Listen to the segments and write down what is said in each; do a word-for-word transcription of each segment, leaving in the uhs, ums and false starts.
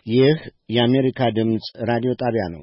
ይህ የአሜሪካ ድምፅ ራዲዮ ጣቢያ ነው።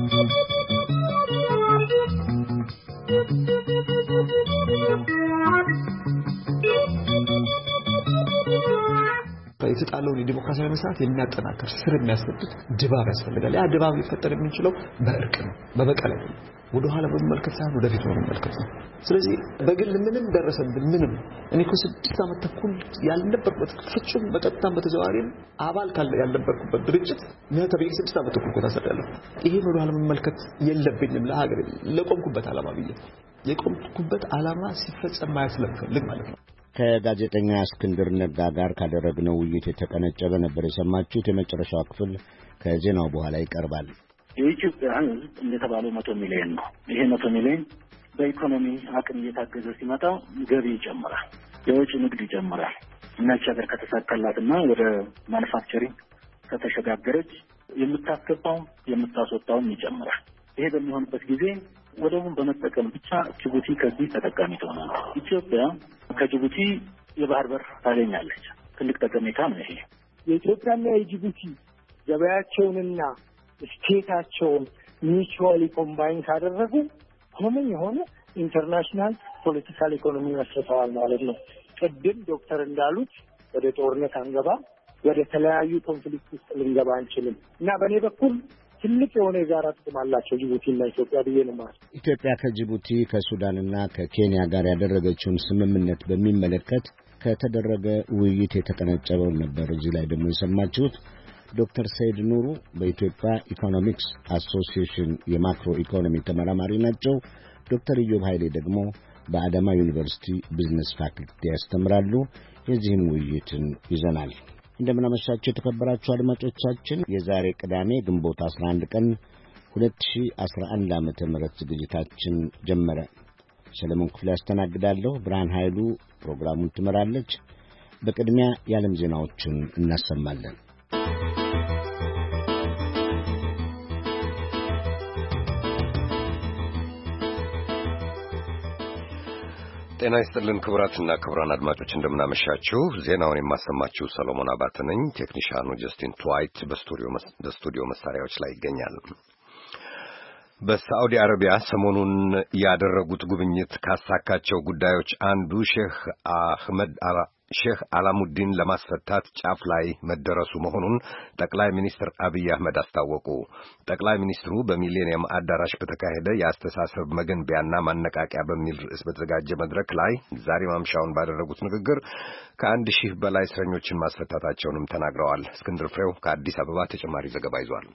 የተጣለውን የዲሞክራሲያዊ መስራት የሚያጠናክር ስር የሚያስፈጥጥ ድባብ ያስፈልጋል። ያ ድባብ ሊፈጠር የሚችለው በእርቅ ነው፣ በበቀል አይደለም። ወደ ኋላ በመመልከት ሳይሆን ወደፊት በመመልከት ነው። ስለዚህ በግል ምንም ደረሰብን ምንም እኔ እኮ ስድስት ዓመት ተኩል ያልነበርኩበት ፍጹም በቀጥታም በተዘዋዋሪም አባል ካለ ያልነበርኩበት ድርጅት ነው ተብዬ ስድስት ዓመት ተኩል ቆታሰዳለሁ። ይሄን ወደ ኋላ መመልከት የለብኝም። ለሀገር ለቆምኩበት ዓላማ ብዬ የቆምኩበት ዓላማ ሲፈጸም ማየት ስለምፈልግ ማለት ነው። ከጋዜጠኛ እስክንድር ነጋ ጋር ካደረግነው ውይይት የተቀነጨበ ነበር የሰማችሁት። የመጨረሻው ክፍል ከዜናው በኋላ ይቀርባል። የኢትዮጵያ ሕዝብ እንደተባለው መቶ ሚሊዮን ነው። ይሄ መቶ ሚሊዮን በኢኮኖሚ አቅም እየታገዘ ሲመጣ ገቢ ይጨምራል፣ የውጭ ንግድ ይጨምራል። እናች ሀገር ከተሳካላትና ወደ ማኑፋክቸሪንግ ከተሸጋገረች የምታስገባው የምታስወጣውም ይጨምራል። ይሄ በሚሆንበት ጊዜ ወደቡን በመጠቀም ብቻ ጅቡቲ ከዚህ ተጠቃሚ ትሆናለች። ኢትዮጵያ ከጅቡቲ የባህር በር ታገኛለች። ትልቅ ጠቀሜታ ነው ይሄ። የኢትዮጵያና የጅቡቲ ገበያቸውንና ስቴታቸውን ሚቹዋሊ ኮምባይን ካደረጉ ኮመን የሆነ ኢንተርናሽናል ፖለቲካል ኢኮኖሚ መስርተዋል ማለት ነው። ቅድም ዶክተር እንዳሉት ወደ ጦርነት አንገባ፣ ወደ ተለያዩ ኮንፍሊክት ውስጥ ልንገባ አንችልም እና በእኔ በኩል ትልቅ የሆነ የጋራ ጥቅም አላቸው ጅቡቲና ኢትዮጵያ ብዬ ነው ማለት። ኢትዮጵያ ከጅቡቲ ከሱዳንና ከኬንያ ጋር ያደረገችውን ስምምነት በሚመለከት ከተደረገ ውይይት የተቀነጨበውን ነበር እዚህ ላይ ደግሞ የሰማችሁት። ዶክተር ሰይድ ኑሩ በኢትዮጵያ ኢኮኖሚክስ አሶሲዬሽን የማክሮ ኢኮኖሚ ተመራማሪ ናቸው። ዶክተር ኢዮብ ኃይሌ ደግሞ በአዳማ ዩኒቨርሲቲ ቢዝነስ ፋክልቲ ያስተምራሉ። የዚህም ውይይትን ይዘናል። እንደምን አመሻችሁ የተከበራችሁ አድማጮቻችን። የዛሬ ቅዳሜ ግንቦት አስራ አንድ ቀን ሁለት ሺህ አስራ አንድ ዓመተ ምህረት ዝግጅታችን ጀመረ። ሰለሞን ክፍሌ ያስተናግዳለሁ። ብርሃን ኃይሉ ፕሮግራሙን ትመራለች። በቅድሚያ የዓለም ዜናዎችን እናሰማለን። ጤና ይስጥልን ክቡራትና ክቡራን አድማጮች እንደምናመሻችሁ። ዜናውን የማሰማችሁ ሰሎሞን አባተ ነኝ። ቴክኒሻኑ ጀስቲን ትዋይት በስቱዲዮ በስቱዲዮ መሳሪያዎች ላይ ይገኛል። በሳዑዲ አረቢያ ሰሞኑን ያደረጉት ጉብኝት ካሳካቸው ጉዳዮች አንዱ ሼህ አህመድ ሼህ አላሙዲን ለማስፈታት ጫፍ ላይ መደረሱ መሆኑን ጠቅላይ ሚኒስትር አብይ አህመድ አስታወቁ። ጠቅላይ ሚኒስትሩ በሚሌኒየም አዳራሽ በተካሄደ የአስተሳሰብ መገንቢያና ማነቃቂያ በሚል ርዕስ በተዘጋጀ መድረክ ላይ ዛሬ ማምሻውን ባደረጉት ንግግር ከአንድ ሺህ በላይ እስረኞችን ማስፈታታቸውንም ተናግረዋል። እስክንድር ፍሬው ከአዲስ አበባ ተጨማሪ ዘገባ ይዟል።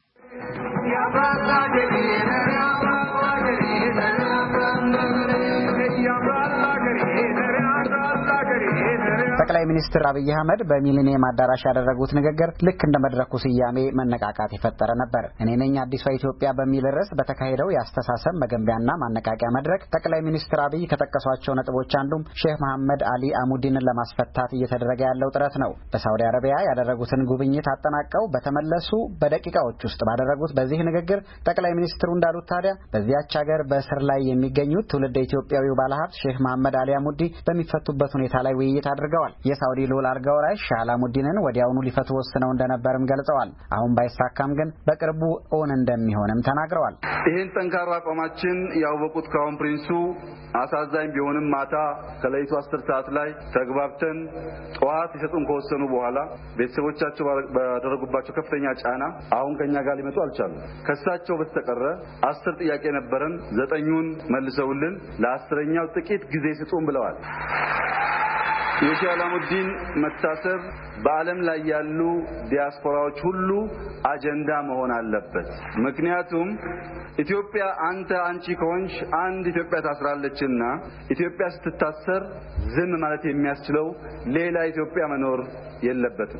ጠቅላይ ሚኒስትር አብይ አህመድ በሚሊኒየም አዳራሽ ያደረጉት ንግግር ልክ እንደ መድረኩ ስያሜ መነቃቃት የፈጠረ ነበር። እኔ ነኝ አዲሷ ኢትዮጵያ በሚል ርዕስ በተካሄደው የአስተሳሰብ መገንቢያና ማነቃቂያ መድረክ ጠቅላይ ሚኒስትር አብይ ከጠቀሷቸው ነጥቦች አንዱም ሼህ መሐመድ አሊ አሙዲንን ለማስፈታት እየተደረገ ያለው ጥረት ነው። በሳውዲ አረቢያ ያደረጉትን ጉብኝት አጠናቀው በተመለሱ በደቂቃዎች ውስጥ ባደረጉት በዚህ ንግግር ጠቅላይ ሚኒስትሩ እንዳሉት ታዲያ በዚያች ሀገር በእስር ላይ የሚገኙት ትውልደ ኢትዮጵያዊው ባለሀብት ሼህ መሐመድ አሊ አሙዲ በሚፈቱበት ሁኔታ ላይ ውይይት አድርገዋል። የሳውዲ ልዑል አልጋ ወራሽ ሼህ አላሙዲንን ወዲያውኑ ሊፈቱ ወስነው እንደነበርም ገልጸዋል። አሁን ባይሳካም ግን በቅርቡ እውን እንደሚሆንም ተናግረዋል። ይህን ጠንካራ አቋማችን ያወቁት ክራውን ፕሪንሱ አሳዛኝ ቢሆንም ማታ ከሌሊቱ አስር ሰዓት ላይ ተግባብተን ጠዋት ሊሰጡን ከወሰኑ በኋላ ቤተሰቦቻቸው ባደረጉባቸው ከፍተኛ ጫና አሁን ከኛ ጋር ሊመጡ አልቻሉም። ከሳቸው በስተቀረ አስር ጥያቄ ነበረን፣ ዘጠኙን መልሰውልን ለአስረኛው ጥቂት ጊዜ ስጡን ብለዋል። የሼህ አላሙዲን መታሰር በዓለም ላይ ያሉ ዲያስፖራዎች ሁሉ አጀንዳ መሆን አለበት። ምክንያቱም ኢትዮጵያ አንተ አንቺ ከሆንሽ አንድ ኢትዮጵያ ታስራለችና ኢትዮጵያ ስትታሰር ዝም ማለት የሚያስችለው ሌላ ኢትዮጵያ መኖር የለበትም።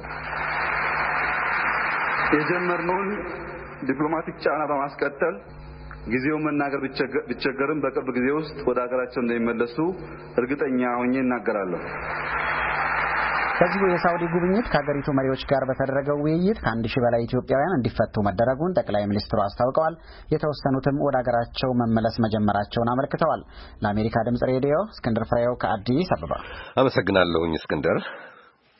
የጀመርነውን ዲፕሎማቲክ ጫና በማስቀጠል ጊዜው መናገር ቢቸገርም በቅርብ ጊዜ ውስጥ ወደ ሀገራቸው እንደሚመለሱ እርግጠኛ ሆኜ እናገራለሁ። በዚሁ የሳውዲ ጉብኝት ከሀገሪቱ መሪዎች ጋር በተደረገው ውይይት ከአንድ ሺህ በላይ ኢትዮጵያውያን እንዲፈቱ መደረጉን ጠቅላይ ሚኒስትሩ አስታውቀዋል። የተወሰኑትም ወደ ሀገራቸው መመለስ መጀመራቸውን አመልክተዋል። ለአሜሪካ ድምጽ ሬዲዮ እስክንድር ፍሬው ከአዲስ አበባ። አመሰግናለሁኝ እስክንድር።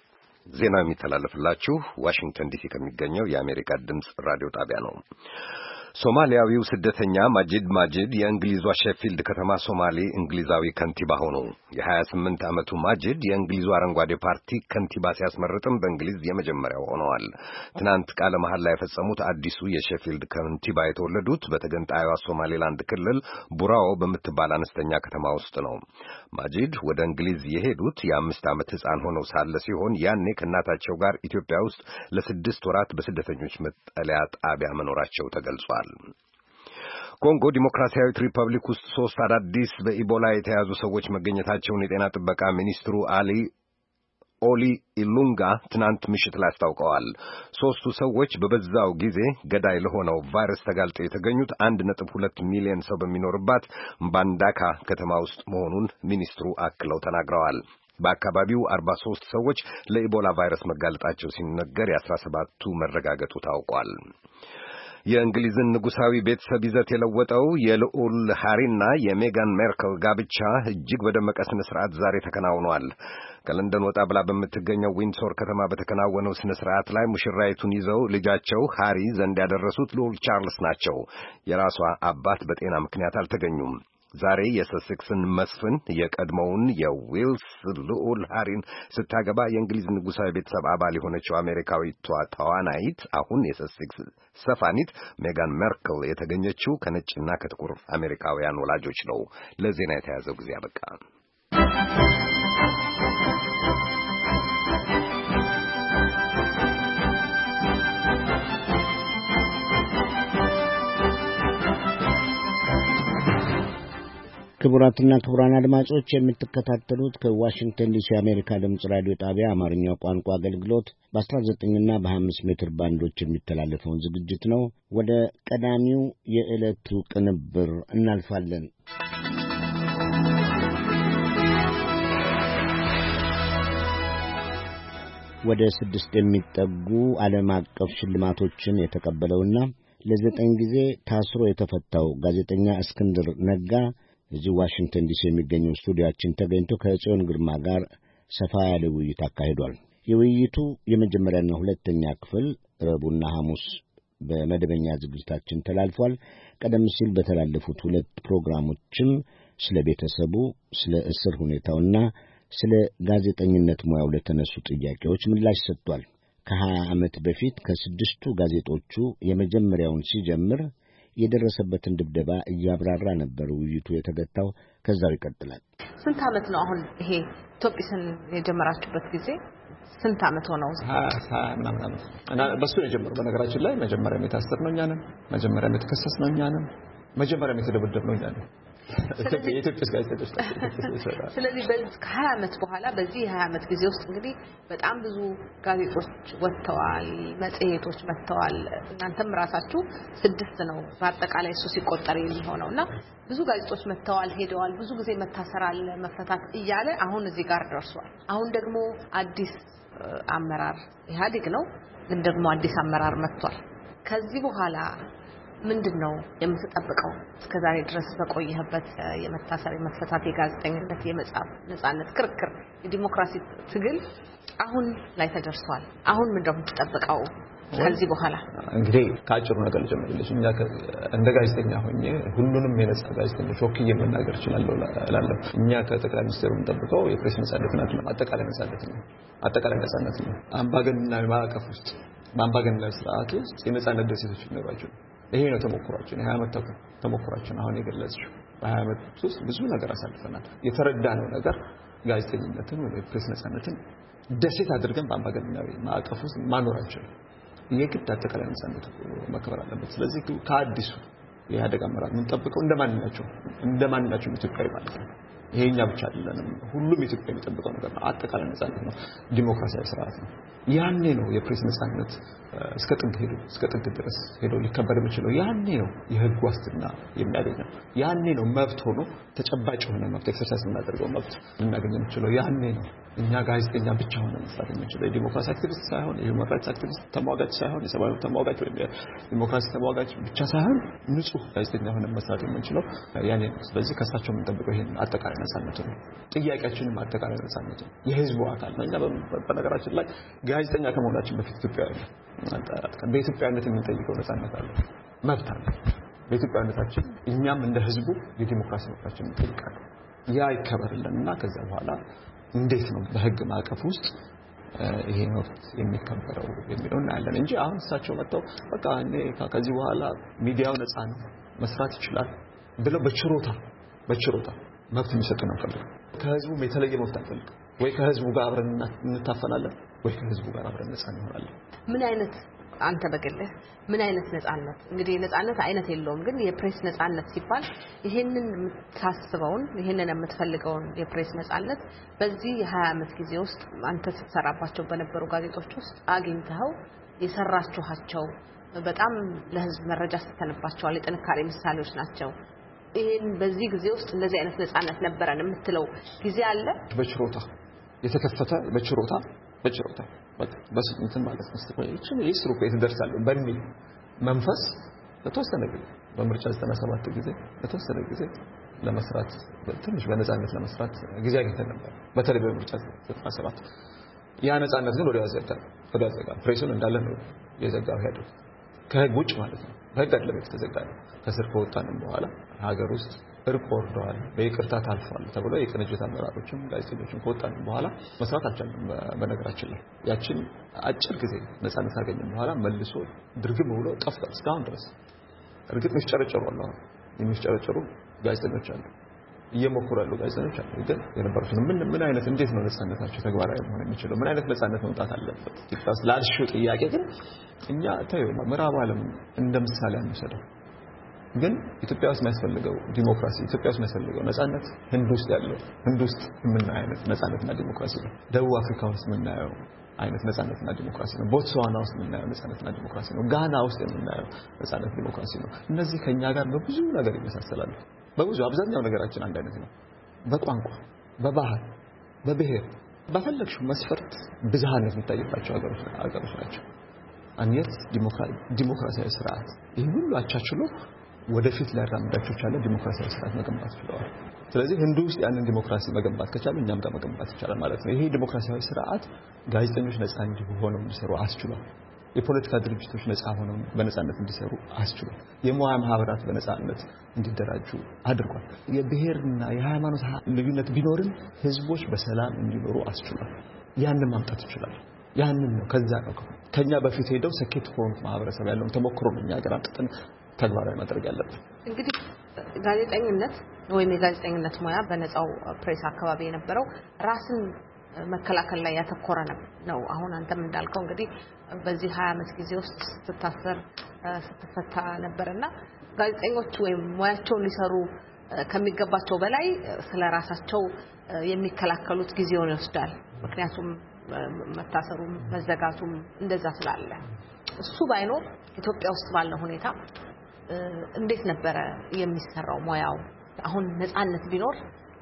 ዜናው የሚተላለፍላችሁ ዋሽንግተን ዲሲ ከሚገኘው የአሜሪካ ድምፅ ራዲዮ ጣቢያ ነው። ሶማሊያዊው ስደተኛ ማጂድ ማጂድ የእንግሊዟ ሼፊልድ ከተማ ሶማሌ እንግሊዛዊ ከንቲባ ሆኑ። የሀያ ስምንት ዓመቱ ማጂድ የእንግሊዙ አረንጓዴ ፓርቲ ከንቲባ ሲያስመርጥም በእንግሊዝ የመጀመሪያው ሆነዋል። ትናንት ቃለ መሐላ የፈጸሙት አዲሱ የሼፊልድ ከንቲባ የተወለዱት በተገንጣዩዋ ሶማሌላንድ ክልል ቡራኦ በምትባል አነስተኛ ከተማ ውስጥ ነው። ማጂድ ወደ እንግሊዝ የሄዱት የአምስት ዓመት ሕፃን ሆነው ሳለ ሲሆን ያኔ ከእናታቸው ጋር ኢትዮጵያ ውስጥ ለስድስት ወራት በስደተኞች መጠለያ ጣቢያ መኖራቸው ተገልጿል። ኮንጎ ዲሞክራሲያዊት ሪፐብሊክ ውስጥ ሶስት አዳዲስ በኢቦላ የተያዙ ሰዎች መገኘታቸውን የጤና ጥበቃ ሚኒስትሩ አሊ ኦሊ ኢሉንጋ ትናንት ምሽት ላይ አስታውቀዋል። ሶስቱ ሰዎች በበዛው ጊዜ ገዳይ ለሆነው ቫይረስ ተጋልጠው የተገኙት አንድ ነጥብ ሁለት ሚሊዮን ሰው በሚኖርባት ምባንዳካ ከተማ ውስጥ መሆኑን ሚኒስትሩ አክለው ተናግረዋል። በአካባቢው አርባ ሶስት ሰዎች ለኢቦላ ቫይረስ መጋለጣቸው ሲነገር የአስራ ሰባቱ መረጋገጡ ታውቋል። የእንግሊዝን ንጉሳዊ ቤተሰብ ይዘት የለወጠው የልዑል ሃሪና የሜጋን ሜርከል ጋብቻ እጅግ በደመቀ ስነ ስርዓት ዛሬ ተከናውኗል። ከለንደን ወጣ ብላ በምትገኘው ዊንድሶር ከተማ በተከናወነው ስነ ስርዓት ላይ ሙሽራይቱን ይዘው ልጃቸው ሃሪ ዘንድ ያደረሱት ልዑል ቻርልስ ናቸው። የራሷ አባት በጤና ምክንያት አልተገኙም። ዛሬ የሰሴክስን መስፍን የቀድሞውን የዌልስ ልዑል ሃሪን ስታገባ የእንግሊዝ ንጉሳዊ ቤተሰብ አባል የሆነችው አሜሪካዊቷ ተዋናይት አሁን የሰሴክስ ሰፋኒት ሜጋን ሜርከል የተገኘችው ከነጭና ከጥቁር አሜሪካውያን ወላጆች ነው። ለዜና የተያዘው ጊዜ አበቃ። ክቡራትና ክቡራን አድማጮች የምትከታተሉት ከዋሽንግተን ዲሲ የአሜሪካ ድምፅ ራዲዮ ጣቢያ አማርኛው ቋንቋ አገልግሎት በአስራ ዘጠኝ እና በሀያ አምስት ሜትር ባንዶች የሚተላለፈውን ዝግጅት ነው። ወደ ቀዳሚው የዕለቱ ቅንብር እናልፋለን። ወደ ስድስት የሚጠጉ ዓለም አቀፍ ሽልማቶችን የተቀበለውና ለዘጠኝ ጊዜ ታስሮ የተፈታው ጋዜጠኛ እስክንድር ነጋ እዚህ ዋሽንግተን ዲሲ የሚገኘው ስቱዲዮአችን ተገኝቶ ከጽዮን ግርማ ጋር ሰፋ ያለ ውይይት አካሂዷል። የውይይቱ የመጀመሪያና ሁለተኛ ክፍል ረቡዕና ሐሙስ በመደበኛ ዝግጅታችን ተላልፏል። ቀደም ሲል በተላለፉት ሁለት ፕሮግራሞችም ስለ ቤተሰቡ፣ ስለ እስር ሁኔታውና ስለ ጋዜጠኝነት ሙያው ለተነሱ ጥያቄዎች ምላሽ ሰጥቷል። ከሀያ ዓመት በፊት ከስድስቱ ጋዜጦቹ የመጀመሪያውን ሲጀምር የደረሰበትን ድብደባ እያብራራ ነበር ውይይቱ የተገታው። ከዛው ይቀጥላል። ስንት ዓመት ነው አሁን ይሄ ቶጲስን የጀመራችሁበት ጊዜ? ስንት ዓመት ሆነው? ሀያ ምናምን ዓመት እና በሱ ነው የጀመረው። በነገራችን ላይ መጀመሪያም የታሰርነው እኛ ነን፣ መጀመሪያም የተከሰስነው እኛ ነን፣ መጀመሪያም የተደበደብነው እኛ ነን። የኢትዮጵያ ጋዜጦች። ስለዚህ በዚህ ከሀያ ዓመት በኋላ በዚህ ሀያ ዓመት ጊዜ ውስጥ እንግዲህ በጣም ብዙ ጋዜጦች ወጥተዋል፣ መጽሔቶች መጥተዋል። እናንተም ራሳችሁ ስድስት ነው በአጠቃላይ እሱ ሲቆጠር የሚሆነውና ብዙ ጋዜጦች መጥተዋል፣ ሄደዋል። ብዙ ጊዜ መታሰራል፣ መፈታት እያለ አሁን እዚህ ጋር ደርሷል። አሁን ደግሞ አዲስ አመራር ኢህአዴግ ነው፣ ግን ደግሞ አዲስ አመራር መጥቷል። ከዚህ በኋላ ምንድነው የምትጠብቀው? እስከዛሬ ድረስ በቆየህበት የመታሰር የመፈታት የጋዜጠኝነት የመጻፍ ነጻነት ክርክር የዲሞክራሲ ትግል አሁን ላይ ተደርሷል። አሁን ምንድነው የምትጠብቀው ከዚህ በኋላ? እንግዲህ ከአጭሩ ነገር ልጀምርልሽ። እኛ እንደ ጋዜጠኛ ሆኜ ሁሉንም የነጻ ጋዜጠኞች ወክዬ መናገር እችላለሁ እላለሁ። እኛ ከጠቅላይ ሚኒስትሩ የምንጠብቀው የፕሬስ ነጻነትን ነው፣ አጠቃላይ ነጻነት ነው፣ አጠቃላይ ነጻነት ነው። አምባገነናዊ ማዕቀፍ ውስጥ በአምባገነናዊ ስርዓት ውስጥ የነጻነት ደሴቶች ይኖራቸው። ይሄ ነው ተሞክሯችን፣ ይሄ ዓመት ተሞክሯችን። አሁን የገለጽሽው በሀያ ዓመት ውስጥ ብዙ ነገር አሳልፈናል። የተረዳነው ነገር ጋዜጠኝነትን ወይ ፕሬስ ነጻነትን ደሴት አድርገን በአምባገነናዊ ማዕቀፍ ውስጥ ማኖር አንችልም። የግድ አጠቃላይ ነጻነት መከበር አለበት። ስለዚህ ከአዲሱ የኢህአዴግ አመራር የምንጠብቀው እንደማንኛቸው እንደማንኛቸው ኢትዮጵያዊ ማለት ነው። ይሄኛ ብቻ አይደለም፣ ሁሉም ኢትዮጵያ የሚጠብቀው ነገር ነው። አጠቃላይ ነጻነት ነው፣ ዲሞክራሲያዊ ስርዓት ነው። ያኔ ነው የፕሬስ ነጻነት እስከ ጥግ ሄዶ እስከ ጥግ ድረስ ሄዶ ሊከበር የሚችለው። ያኔ ነው የህግ ዋስትና የሚያገኘው። ያኔ ነው መብት ሆኖ ተጨባጭ የሆነ መብት ኤክሰርሳይዝ የምናደርገው መብት ልናገኝ የምንችለው። ያኔ ነው እኛ ጋዜጠኛ ብቻ ሆነን መስራት የምንችለው የዲሞክራሲ አክቲቪስት ሳይሆን የሁማን ራይትስ አክቲቪስት ተሟጋች ሳይሆን የሰብአዊ መብት ተሟጋች ወይም የዲሞክራሲ ተሟጋች ብቻ ሳይሆን ንጹህ ጋዜጠኛ ሆነን መስራት የምንችለው ያኔ ነው። ስለዚህ ከሳቸው የምንጠብቀው ይሄን አጠቃላይ ነፃነት ነው። ጥያቄያችንም አጠቃላይ ነፃነት ነው። የህዝቡ አካል ነው። እኛ በነገራችን ላይ ጋዜጠኛ ከመሆናችን በፊት ኢትዮጵያዊ ነው። በኢትዮጵያዊነት የምንጠይቀው ነፃነት አለ፣ መብት አለ። በኢትዮጵያዊነታችን እኛም እንደ ህዝቡ የዲሞክራሲ መብታችን እንጠይቃለን። ያ ይከበርልንና ከዛ በኋላ እንዴት ነው በህግ ማዕቀፍ ውስጥ ይሄ መብት የሚከበረው የሚለው እናያለን እንጂ አሁን እሳቸው መጥተው በቃ እኔ ከዚህ በኋላ ሚዲያው ነፃ ነው መስራት ይችላል ብለው በችሮታ በችሮታ መብት የሚሰጡ ነው ፈልገው ከህዝቡ የተለየ መብት አንፈልግም። ወይ ከህዝቡ ጋር አብረን እንታፈናለን ወይ ከህዝቡ ጋር አብረን ነፃ እንሆናለን። ምን አይነት አንተ በግልህ ምን አይነት ነፃነት እንግዲህ ነፃነት አይነት የለውም ግን የፕሬስ ነፃነት ሲባል ይሄንን የምታስበውን ይሄንን የምትፈልገውን የፕሬስ ነፃነት በዚህ የ20 ዓመት ጊዜ ውስጥ አንተ ስትሰራባቸው በነበሩ ጋዜጦች ውስጥ አግኝተው የሰራችኋቸው በጣም ለህዝብ መረጃ ስተነባቸዋል የጥንካሬ ምሳሌዎች ናቸው። ይሄን በዚህ ጊዜ ውስጥ እንደዚህ አይነት ነፃነት ነበረን የምትለው ጊዜ አለ? በችሮታ የተከፈተ በችሮታ በችሮታ በስ እንትን ማለት ነው። ስትቆይችን ይስሩ ቤት ደርሳለሁ በሚል መንፈስ ለተወሰነ ጊዜ በምርጫ ዘጠና ሰባት ጊዜ ለተወሰነ ጊዜ ለመስራት ትንሽ በነፃነት ለመስራት ጊዜ አግኝተን ነበር። በተለይ በምርጫ ዘጠና ሰባት ያ ነፃነት ግን ወዲያው ዘጋ ወዲያው ዘጋ። ፕሬሱን እንዳለ ነው የዘጋው ሄደው ከህግ ውጭ ማለት ነው። በህግ አይደለም የተዘጋው። ከስር ከወጣንም በኋላ ሀገር ውስጥ እርቅ ወርደዋል፣ በይቅርታ ታልፏል ተብሎ የቅንጅት አመራሮችም ጋዜጠኞችም ከወጣን በኋላ መስራት አልቻልንም። በነገራችን ላይ ያችን አጭር ጊዜ ነፃነት አገኘን በኋላ መልሶ ድርግም ብሎ ጠፍቷል እስካሁን ድረስ። እርግጥ የሚጨረጨሩ አሉ፣ የሚጨረጨሩ ጋዜጠኞች አሉ፣ እየሞከሩ ያሉ ጋዜጠኞች አሉ። ግን የነበሩት ምን ምን አይነት እንዴት ነው ነፃነታቸው ተግባራዊ መሆን የሚችለው? ምን አይነት ነፃነት መምጣት አለበት? ኢትዮጵያ ላልሽው ጥያቄ ግን እኛ ታዩ ምዕራብ ዓለም እንደምሳሌ አንወሰደው። ግን ኢትዮጵያ ውስጥ የሚያስፈልገው ዲሞክራሲ ኢትዮጵያ ውስጥ የሚያስፈልገው ነፃነት ህንድ ውስጥ ያለው ህንድ ውስጥ የምናየው አይነት ነፃነትና ዲሞክራሲ ነው። ደቡብ አፍሪካ ውስጥ የምናየው አይነት ነፃነትና ዲሞክራሲ ነው። ቦትስዋና ውስጥ የምናየው ነፃነትና ዲሞክራሲ ነው። ጋና ውስጥ የምናየው ነፃነት ዲሞክራሲ ነው። እነዚህ ከኛ ጋር በብዙ ነገር ይመሳሰላሉ። በብዙ አብዛኛው ነገራችን አንድ አይነት ነው። በቋንቋ፣ በባህል፣ በብሔር በፈለግሽው መስፈርት ብዝሃነት የሚታይባቸው ሀገሮች ሀገሮች ናቸው። አንየት ዲሞክራሲያዊ ስርዓት ይሄን ሁሉ አቻችሎ ወደፊት ሊያራምዳቸው ይችላል። ዲሞክራሲያዊ ስርዓት መገንባት ይችላል። ስለዚህ ህንዱ ውስጥ ያንን ዲሞክራሲ መገንባት ከቻለ እኛም ጋር መገንባት ይችላል ማለት ነው። ይሄ ዲሞክራሲያዊ ስርዓት ጋዜጠኞች ነፃ እንዲሆኑ እንዲሰሩ አስችሏል። የፖለቲካ ድርጅቶች ነፃ ሆነው በነፃነት እንዲሰሩ አስችሏል። የሙያ ማህበራት በነፃነት እንዲደራጁ አድርጓል። የብሔርና የሃይማኖት ልዩነት ቢኖርም ህዝቦች በሰላም እንዲኖሩ አስችሏል። ያንን ማምጣት ይችላል። ያንን ነው ከዛ ነው ከኛ በፊት ሄደው ሰኬት ሆኖ ማህበረሰብ ያለውን ተሞክሮ ነው እኛ ሀገር አጥተን ተግባራዊ ማድረግ ያለብን። እንግዲህ ጋዜጠኝነት ወይም የጋዜጠኝነት ሙያ በነፃው ፕሬስ አካባቢ የነበረው ራስን መከላከል ላይ ያተኮረ ነው። አሁን አንተም እንዳልከው እንግዲህ በዚህ ሀያ ዓመት ጊዜ ውስጥ ስትታሰር ስትፈታ ነበርና ጋዜጠኞች ወይም ሙያቸውን ሊሰሩ ከሚገባቸው በላይ ስለራሳቸው የሚከላከሉት ጊዜውን ይወስዳል። ምክንያቱም መታሰሩም መዘጋቱም እንደዛ ስላለ እሱ ባይኖር ኢትዮጵያ ውስጥ ባለው ሁኔታ እንዴት ነበረ የሚሰራው ሙያው? አሁን ነፃነት ቢኖር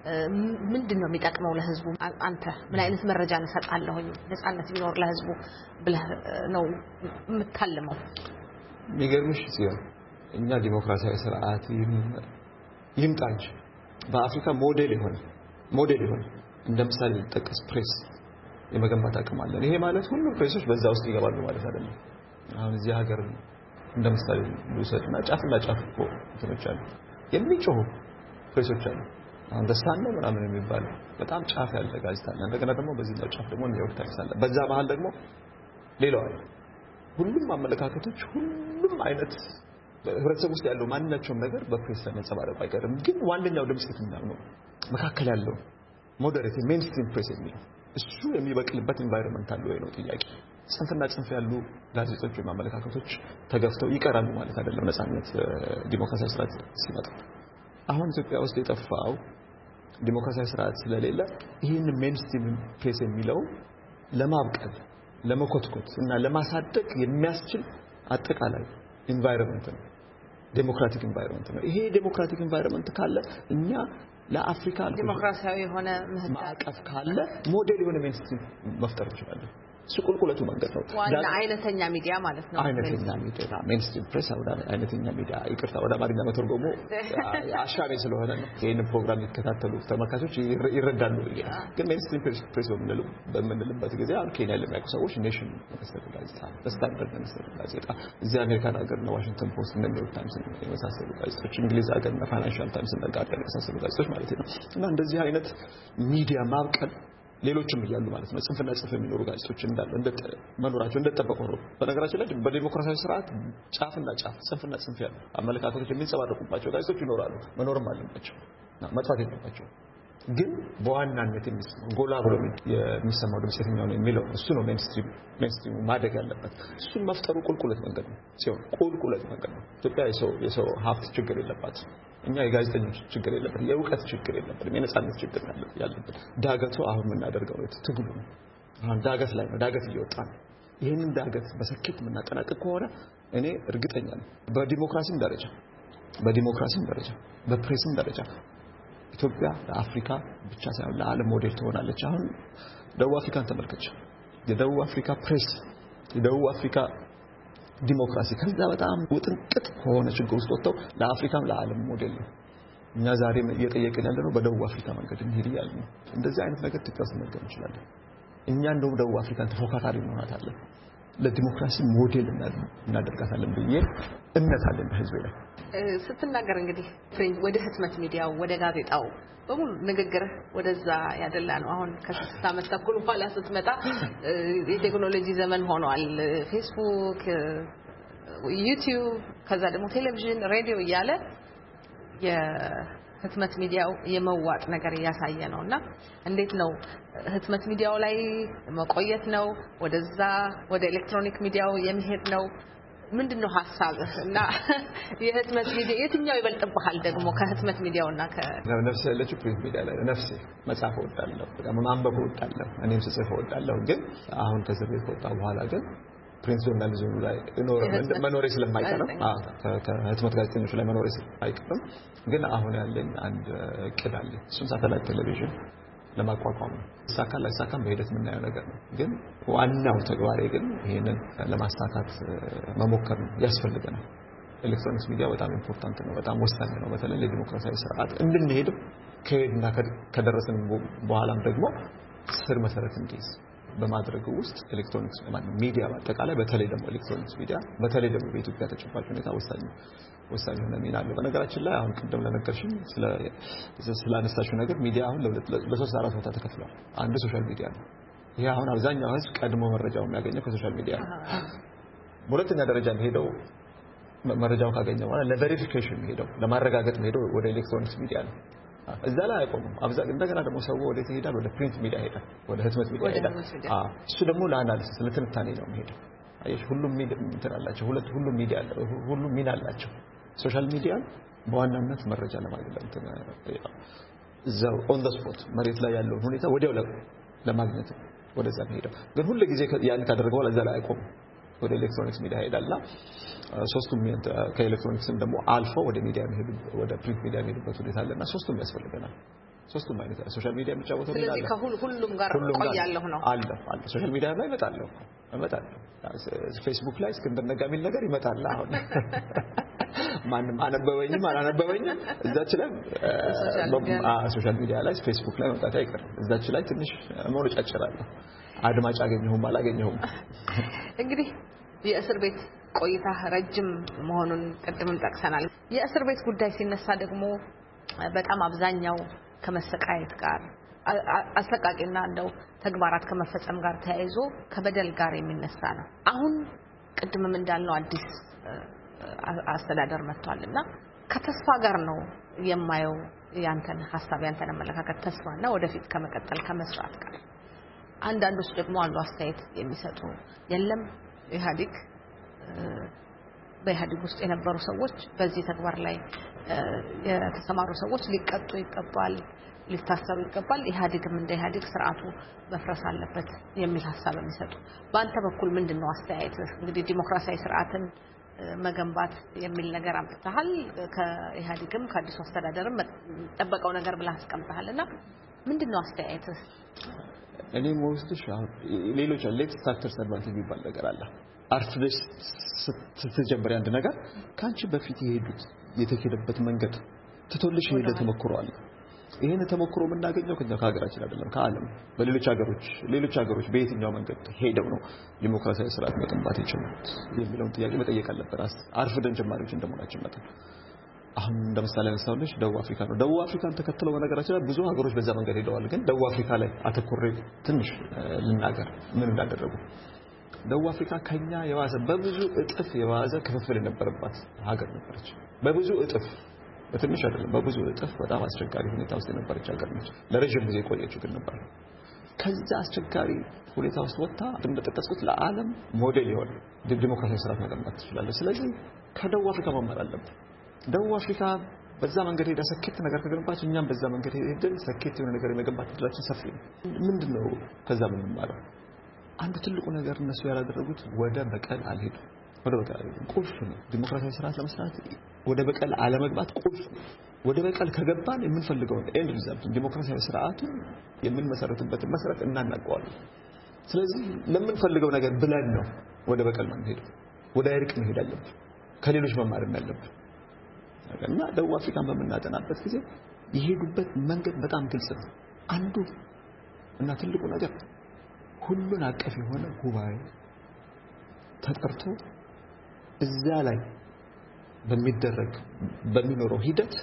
ምንድነው የሚጠቅመው ለህዝቡ? አንተ ምን አይነት መረጃ እንሰጣለሁኝ ነፃነት ቢኖር ለህዝቡ ብለህ ነው የምታልመው? የሚገርምሽ ሲሆን እኛ ዲሞክራሲያዊ ስርዓት ይምጣ እንጂ በአፍሪካ ሞዴል ይሆን ሞዴል ይሆን እንደ ምሳሌ ተጠቅስ ፕሬስ የመገንባት አቅም አለን። ይሄ ማለት ሁሉም ፕሬሶች በዛ ውስጥ ይገባሉ ማለት አይደለም። አሁን እዚህ ሀገር እንደ ምሳሌ ልውሰድና ጫፍና ጫፍ እኮ እንትኖች አሉ፣ የሚጮሁ ፕሬሶች አሉ። አሁን ደስታን ነው ምናምን የሚባል በጣም ጫፍ ያለ ጋዜጣ አለ። እንደገና ደግሞ በዚህኛው ጫፍ ደግሞ ኒውዮርክ ታይምስ አለ። በዛ መሀል ደግሞ ሌላው አለ። ሁሉም አመለካከቶች ሁሉም አይነት ህብረተሰብ ውስጥ ያለው ማንኛቸውም ነገር በፕሬስ ላይ መንጸባረቁ አይቀርም። ግን ዋነኛው ድምጽ የትኛው ነው? መካከል ያለው ሞዴሬት ሜንስትሪም ፕሬስ የሚለው እሱ የሚበቅልበት ኢንቫይሮንመንት አለ ወይ ነው ጥያቄ። ጽንፍና ጽንፍ ያሉ ጋዜጦች ወይም አመለካከቶች ተገፍተው ይቀራሉ ማለት አይደለም። ነፃነት ዲሞክራሲያዊ ስርዓት ሲመጣ አሁን ኢትዮጵያ ውስጥ የጠፋው ዲሞክራሲያዊ ስርዓት ስለሌለ ይህን ሜንስትሪም ፕሬስ የሚለው ለማብቀል ለመኮትኮት እና ለማሳደግ የሚያስችል አጠቃላይ ኢንቫይሮንመንት ነው። ዴሞክራቲክ ኢንቫይሮንመንት ነው። ይሄ ዴሞክራቲክ ኢንቫይሮንመንት ካለ እኛ ለአፍሪካ ዲሞክራሲያዊ የሆነ ማዕቀፍ ካለ ሞዴል የሆነ ሜንስትሪም መፍጠር እንችላለን። ሱቁልቁለቱ መንገድ ነው። ዋና አይነተኛ ሚዲያ ማለት ነው። አይነተኛ ሚዲያ ሜንስትሪም ፕሬስ ወደ አይነተኛ ሚዲያ ይቅርታ ወደ አማርኛ መተርጎሙ አሻሚ ስለሆነ ነው። ይሄንን ፕሮግራም የሚከታተሉ ተመልካቾች ይረዳሉ። ግን ሜንስትሪም ፕሬስ በምንለው በምንልበት ጊዜ አሁን ኬንያ ለሚያውቁ ሰዎች ኔሽን መሰረት ጋዜጣ፣ ስታንዳርድ መሰረት ጋዜጣ፣ እዚህ አሜሪካን ሀገር ነው ዋሽንግተን ፖስት እና ኒውዮርክ ታይምስ የመሳሰሉ ጋዜጦች፣ እንግሊዝ ሀገር እና ፋይናንሻል ታይምስ እና ጋርዲያን የመሳሰሉ ጋዜጦች ማለት ነው። እና እንደዚህ አይነት ሚዲያ ማብቀል ሌሎችም ይያሉ ማለት ነው። ጽንፍና ጽንፍ የሚኖሩ ጋዜጦች እንዳለ እንደ መኖራቸው እንደተጠበቁ ነው። በነገራችን ላይ በዲሞክራሲያዊ ስርዓት ጫፍና ጫፍ ጽንፍና ጽንፍ ያሉ አመለካከቶች የሚንጸባረቁባቸው ጋዜጦች ይኖራሉ፣ መኖርም አለባቸው፣ መጥፋት የለባቸው። ግን በዋናነት የሚሰማው ጎላ ብሎ የሚሰማው ድምጽ የትኛው ነው የሚለው እሱ ነው ሜንስትሪም ሜንስትሪም ማደግ ያለበት። እሱን መፍጠሩ ቁልቁለት መንገድ ነው ሲሆን ቁልቁለት መንገድ ነው። ኢትዮጵያ የሰው የሰው ሀብት ችግር የለባት። እኛ የጋዜጠኞች ችግር የለበት፣ የእውቀት ችግር የለበት፣ የነጻነት ችግር ያለበት። ዳገቱ አሁን የምናደርገው ነው ትግሉ ነው። አሁን ዳገት ላይ ነው፣ ዳገት እየወጣ ነው። ይሄንን ዳገት በስኬት የምናጠናቅቅ ከሆነ እኔ እርግጠኛ ነኝ በዲሞክራሲም ደረጃ በዲሞክራሲም ደረጃ በፕሬስም ደረጃ ኢትዮጵያ ለአፍሪካ ብቻ ሳይሆን ለዓለም ሞዴል ትሆናለች። አሁን ደቡብ አፍሪካን ተመልከች። የደቡብ አፍሪካ ፕሬስ፣ የደቡብ አፍሪካ ዲሞክራሲ ከዛ በጣም ውጥንቅጥ ከሆነ ችግር ውስጥ ወጥተው ለአፍሪካም ለዓለም ሞዴል ነው። እኛ ዛሬ እየጠየቅን ያለነው በደቡብ አፍሪካ መንገድ እንሂድ እያልን ነው። እንደዚህ አይነት ነገር ኢትዮጵያ ውስጥ መገኘት እንችላለን። እኛ እንደውም ደቡብ አፍሪካን ተፎካካሪ እንሆናታለን፣ ለዲሞክራሲ ሞዴል እናደርጋታለን ብዬ እምነት አለኝ በህዝብ ላይ። ስትናገር እንግዲህ ወደ ህትመት ሚዲያው ወደ ጋዜጣው በሙሉ ንግግር ወደዛ ያደላ ነው። አሁን ከስድስት ዓመት ተኩል በኋላ ስትመጣ የቴክኖሎጂ ዘመን ሆኗል። ፌስቡክ፣ ዩቲዩብ፣ ከዛ ደግሞ ቴሌቪዥን፣ ሬዲዮ እያለ የህትመት ሚዲያው የመዋጥ ነገር እያሳየ ነውና እንዴት ነው ህትመት ሚዲያው ላይ መቆየት ነው ወደዛ ወደ ኤሌክትሮኒክ ሚዲያው የሚሄድ ነው? ምንድነው ሐሳብህ? እና የህትመት ሚዲያ የትኛው ይበልጥብሃል ደግሞ ከህትመት ሚዲያውና ከነፍስ ያለችው ፕሪንት ሚዲያ ላይ ነፍሴ መጻፍ እወዳለሁ፣ ማንበብ እወዳለሁ፣ እኔም ስጽፍ እወዳለሁ። ግን አሁን ከእስር ቤት ከወጣሁ በኋላ ግን ፕሪንት ጆርናሊዝም ላይ መኖሬ ስለማይቀርም ከህትመት ጋዜጠኞች ላይ መኖሬ ስለማይቀርም ግን አሁን ያለኝ አንድ እቅድ አለ። እሱም ሳተላይት ቴሌቪዥን ለማቋቋም ነው። ሳካ ላይ ሳካ በሂደት የምናየው ነገር ነው። ግን ዋናው ተግባሬ ግን ይሄንን ለማሳካት መሞከር ነው ያስፈልገናል። ኤሌክትሮኒክስ ሚዲያ በጣም ኢምፖርታንት ነው፣ በጣም ወሳኝ ነው። በተለይ ለዲሞክራሲያዊ ስርዓት እንድንሄድ ከሄድና ከደረስን በኋላም ደግሞ ስር መሰረት እንዲይዝ በማድረግ ውስጥ ኤሌክትሮኒክስ ሚዲያ በአጠቃላይ በተለይ ደግሞ ኤሌክትሮኒክስ ሚዲያ በተለይ ደግሞ በኢትዮጵያ ተጨባጭ ሁኔታ ወሳኝ ወሳኝ የሆነ ሚና አለው። በነገራችን ላይ አሁን ቅድም ለነገርሽኝ ስለ ስላነሳሽው ነገር ሚዲያ አሁን ለሶስት አራት ቦታ ተከፍሏል። አንዱ ሶሻል ሚዲያ ነው። ይሄ አሁን አብዛኛው ህዝብ ቀድሞ መረጃው የሚያገኘው ከሶሻል ሚዲያ ነው። በሁለተኛ ደረጃ ሄደው መረጃውን ካገኘ በኋላ ለቬሪፊኬሽን ሄደው ለማረጋገጥ ሄደው ወደ ኤሌክትሮኒክስ ሚዲያ ነው። እዛ ላይ አይቆምም። አብዛኛው እንደገና ደግሞ ሰው ወደ ተሄዳል ወደ ፕሪንት ሚዲያ ሄዳል፣ ወደ ህትመት ሚዲያ ሄዳል። አዎ እሱ ደግሞ ለአናሊሲስ ለትንታኔ ነው የሚሄደው። አየሽ ሁሉም ሚዲያ እንትን አላቸው፣ ሁለት ሁሉም ሚዲያ አለ፣ ሁሉም ሚና አላቸው። ሶሻል ሚዲያ በዋናነት መረጃ ለማግኘት እዛው ኦን ዘ ስፖት መሬት ላይ ያለውን ሁኔታ ወዲያው ለማግኘት ወደዛ ሄደው ግን ሁሉ ጊዜ ያን ካደረገው በኋላ እዛ ላይ አይቆምም፣ ወደ ኤሌክትሮኒክስ ሚዲያ ሄዳልና ሶስቱም ከኤሌክትሮኒክስም ደግሞ አልፎ ወደ ሚዲያ ሄዱ ወደ ፕሪንት ሚዲያ ሄዱበት ሁኔታ አለና ሶስቱም ያስፈልገናል። ሶስቱም አይነት ሶሻል ሚዲያ የሚጫወተው ሚና አለ። ከሁሉም ጋር ቆያለሁ ነው አለ አለ ሶሻል ሚዲያ ላይ እመጣለሁ እመጣለሁ ፌስቡክ ላይ እስክንድር ነጋ የሚል ነገር ይመጣል። አሁን ማንም አነበበኝም አላነበበኝም እዛች ላይ ሶሻል ሚዲያ ላይ ፌስቡክ ላይ መምጣት አይቀርም። እዛች ላይ ትንሽ መውጫጭራለሁ፣ አድማጭ አገኘሁም አላገኘሁም። እንግዲህ የእስር ቤት ቆይታ ረጅም መሆኑን ቅድምም ጠቅሰናል። የእስር ቤት ጉዳይ ሲነሳ ደግሞ በጣም አብዛኛው ከመሰቃየት ጋር አሰቃቂና እንደው ተግባራት ከመፈጸም ጋር ተያይዞ ከበደል ጋር የሚነሳ ነው። አሁን ቅድምም እንዳልነው አዲስ አስተዳደር መጥቷልና ከተስፋ ጋር ነው የማየው ያንተን ሐሳብ ያንተን አመለካከት ተስፋና ወደፊት ከመቀጠል ከመስራት ጋር። አንዳንዶች ደግሞ አሉ አስተያየት የሚሰጡ የለም ኢህአዴግ በኢህአዴግ ውስጥ የነበሩ ሰዎች በዚህ ተግባር ላይ የተሰማሩ ሰዎች ሊቀጡ ይገባል፣ ሊታሰሩ ይገባል፣ ኢህአዴግም እንደ ኢህአዴግ ስርዓቱ መፍረስ አለበት የሚል ሐሳብ የሚሰጡ። በአንተ በኩል ምንድነው አስተያየትህ? እንግዲህ ዲሞክራሲያዊ ስርዓትን መገንባት የሚል ነገር አምጥተሃል ከኢህአዴግም ከአዲስ አስተዳደርም ተጠበቀው ነገር ብለህ አስቀምጠሃልና ምንድነው አስተያየትህ? እኔ ሞስትሽ ሌሎች ሌት ፋክተርስ አድቫንቴጅ ይባል ነገር አለ። አርትስ ስትጀምሪ አንድ ነገር ካንቺ በፊት የሄዱት የተከደበት መንገድ ትቶልሽ ሄደ ተሞክሮ አለ። ይሄን ተሞክሮ የምናገኘው ከኛ ከሀገራችን አይደለም ከዓለም በሌሎች ሀገሮች ሌሎች ሀገሮች በየትኛው መንገድ ሄደው ነው ዲሞክራሲያዊ ስርዓት መገንባት የቻሉት የሚለውን ጥያቄ መጠየቅ አለበት። አርፍደን ጀማሪዎች እንደመሆናችን መጠን አሁን እንደምሳሌ አንሳውልሽ ደቡብ አፍሪካ ነው። ደቡብ አፍሪካን ተከትለው በነገራችን ላይ ብዙ ሀገሮች በዛ መንገድ ሄደዋል። ግን ደቡብ አፍሪካ ላይ አተኩሬ ትንሽ ልናገር ምን እንዳደረጉ። ደቡብ አፍሪካ ከኛ የዋዘ በብዙ እጥፍ የዋዘ ክፍፍል የነበረባት ሀገር ነበረች። በብዙ እጥፍ በትንሽ አይደለም በብዙ እጥፍ በጣም አስቸጋሪ ሁኔታ ውስጥ የነበረች ሀገር ነች። ለረጅም ጊዜ ቆየች ግን ነበር። ከዛ አስቸጋሪ ሁኔታ ውስጥ ወጣ እንደተጠቀስኩት ለዓለም ሞዴል ይሆን ዲሞክራሲያዊ ስርዓት መገንባት ትችላለች። ስለዚህ ከደቡብ አፍሪካ መማር አለብን። ደቡብ አፍሪካ በዛ መንገድ ሄዳ ሰኬት ነገር ከገነባች እኛም በዛ መንገድ ሄደን ሰኬት የሆነ ነገር የመገንባት እድላችን ሰፊ ነው። ምንድነው ከዛ ምን ማለት? አንዱ ትልቁ ነገር እነሱ ያላደረጉት ወደ በቀል አልሄዱም። ወደ በቀል ቁልፍ ነው። ዲሞክራሲያዊ ስርዓት ለመስራት ወደ በቀል አለመግባት ቁልፍ ነው። ወደ በቀል ከገባን የምንፈልገው ኤንድ ሪዛልት ዲሞክራሲያዊ ስርዓቱን የምንመሰረትበት መሰረት እናናቀዋለን። ስለዚህ ለምንፈልገው ነገር ብለን ነው ወደ በቀል የምንሄደው። ወደ እርቅ መሄድ አለብን። ከሌሎች መማር አለብን። እና ደቡብ አፍሪካን በመናጠናበት ጊዜ የሄዱበት መንገድ በጣም ግልጽ ነው። አንዱ እና ትልቁ ነገር ሁሉን አቀፍ የሆነ ጉባኤ ተጠርቶ እዛ ላይ በሚደረግ በሚኖረው ሂደት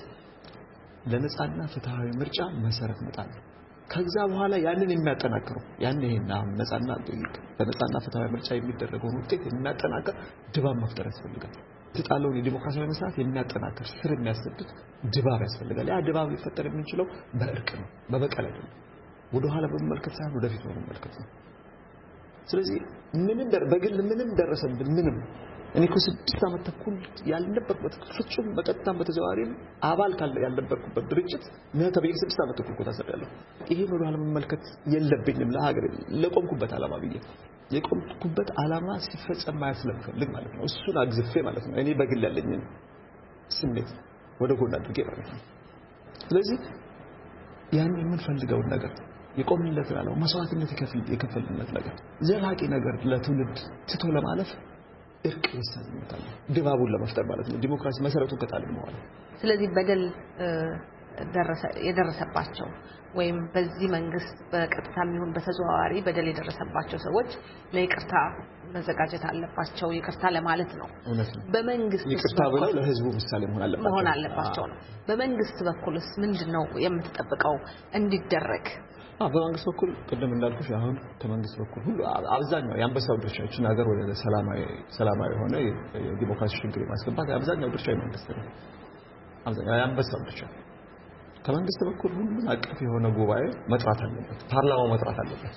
ለነጻና ፍትሃዊ ምርጫ መሰረት መጣል። ከዛ በኋላ ያንን የሚያጠናክረው ያን ይሄና ነጻና በነጻና ፍትሃዊ ምርጫ የሚደረገው ውጤት የሚያጠናክር ድባብ መፍጠር ያስፈልጋል። ተጣለውን የዲሞክራሲያዊ መስራት የሚያጠናክር ስር የሚያሰድድ ድባብ ያስፈልጋል። ያ ድባብ ሊፈጠር የሚችለው በእርቅ ነው፣ በበቀል አይደለም። ወደ ኋላ በመመልከት ሳይሆን ወደፊት በመመልከት ነው። ስለዚህ ምንም በግል ምንም ደረሰብን ምንም እኔ እኮ ስድስት ዓመት ተኩል ያልነበርኩበት ፍጹም በቀጥታም በተዘዋዋሪም አባል ካለ ያልነበርኩበት ድርጅት ነው ተብዬ ስድስት ዓመት ተኩል ተሰራለሁ። ይሄን ወደ ኋላ መመልከት የለብኝም። ለሀገር ለቆምኩበት ዓላማ ብዬ የቆምኩበት ዓላማ ሲፈጸም ማየት ስለምፈልግ ማለት ነው። እሱን አግዝፌ ማለት ነው። እኔ በግል ያለኝን ስሜት ወደ ጎን አድርጌ ማለት ነው። ስለዚህ ያን የምንፈልገውን ነገር የቆምንለት ያለው መስዋዕትነት ይከፍል የከፈልነት ነገር ዘላቂ ነገር ለትውልድ ትቶ ለማለፍ እርቅ ይሰጣል። ድባቡን ለመፍጠር ማለት ነው። ዲሞክራሲ መሰረቱን ከጣልን በኋላ ስለዚህ በደል ደረሰ የደረሰባቸው ወይም በዚህ መንግስት በቀጥታም ይሁን በተዘዋዋሪ በደል የደረሰባቸው ሰዎች ለይቅርታ መዘጋጀት አለባቸው። ይቅርታ ለማለት ነው። በመንግስት ይቅርታ ብለው ለህዝቡ ምሳሌ መሆን አለባቸው መሆን አለባቸው ነው። በመንግስት በኩልስ ምንድነው የምትጠብቀው እንዲደረግ? በመንግስት በኩል ቅድም እንዳልኩሽ አሁን ከመንግስት በኩል ሁሉ አብዛኛው የአንበሳው ድርሻችን ሀገር ወደ ሰላማዊ ሰላማዊ ሆነ የዲሞክራሲ ሽግግር ማስገባት አብዛኛው ድርሻ የመንግስት ነው። አብዛኛው የአንበሳው ድርሻ ከመንግስት በኩል ሁሉን አቀፍ የሆነ ጉባኤ መጥራት አለበት። ፓርላማው መጥራት አለበት።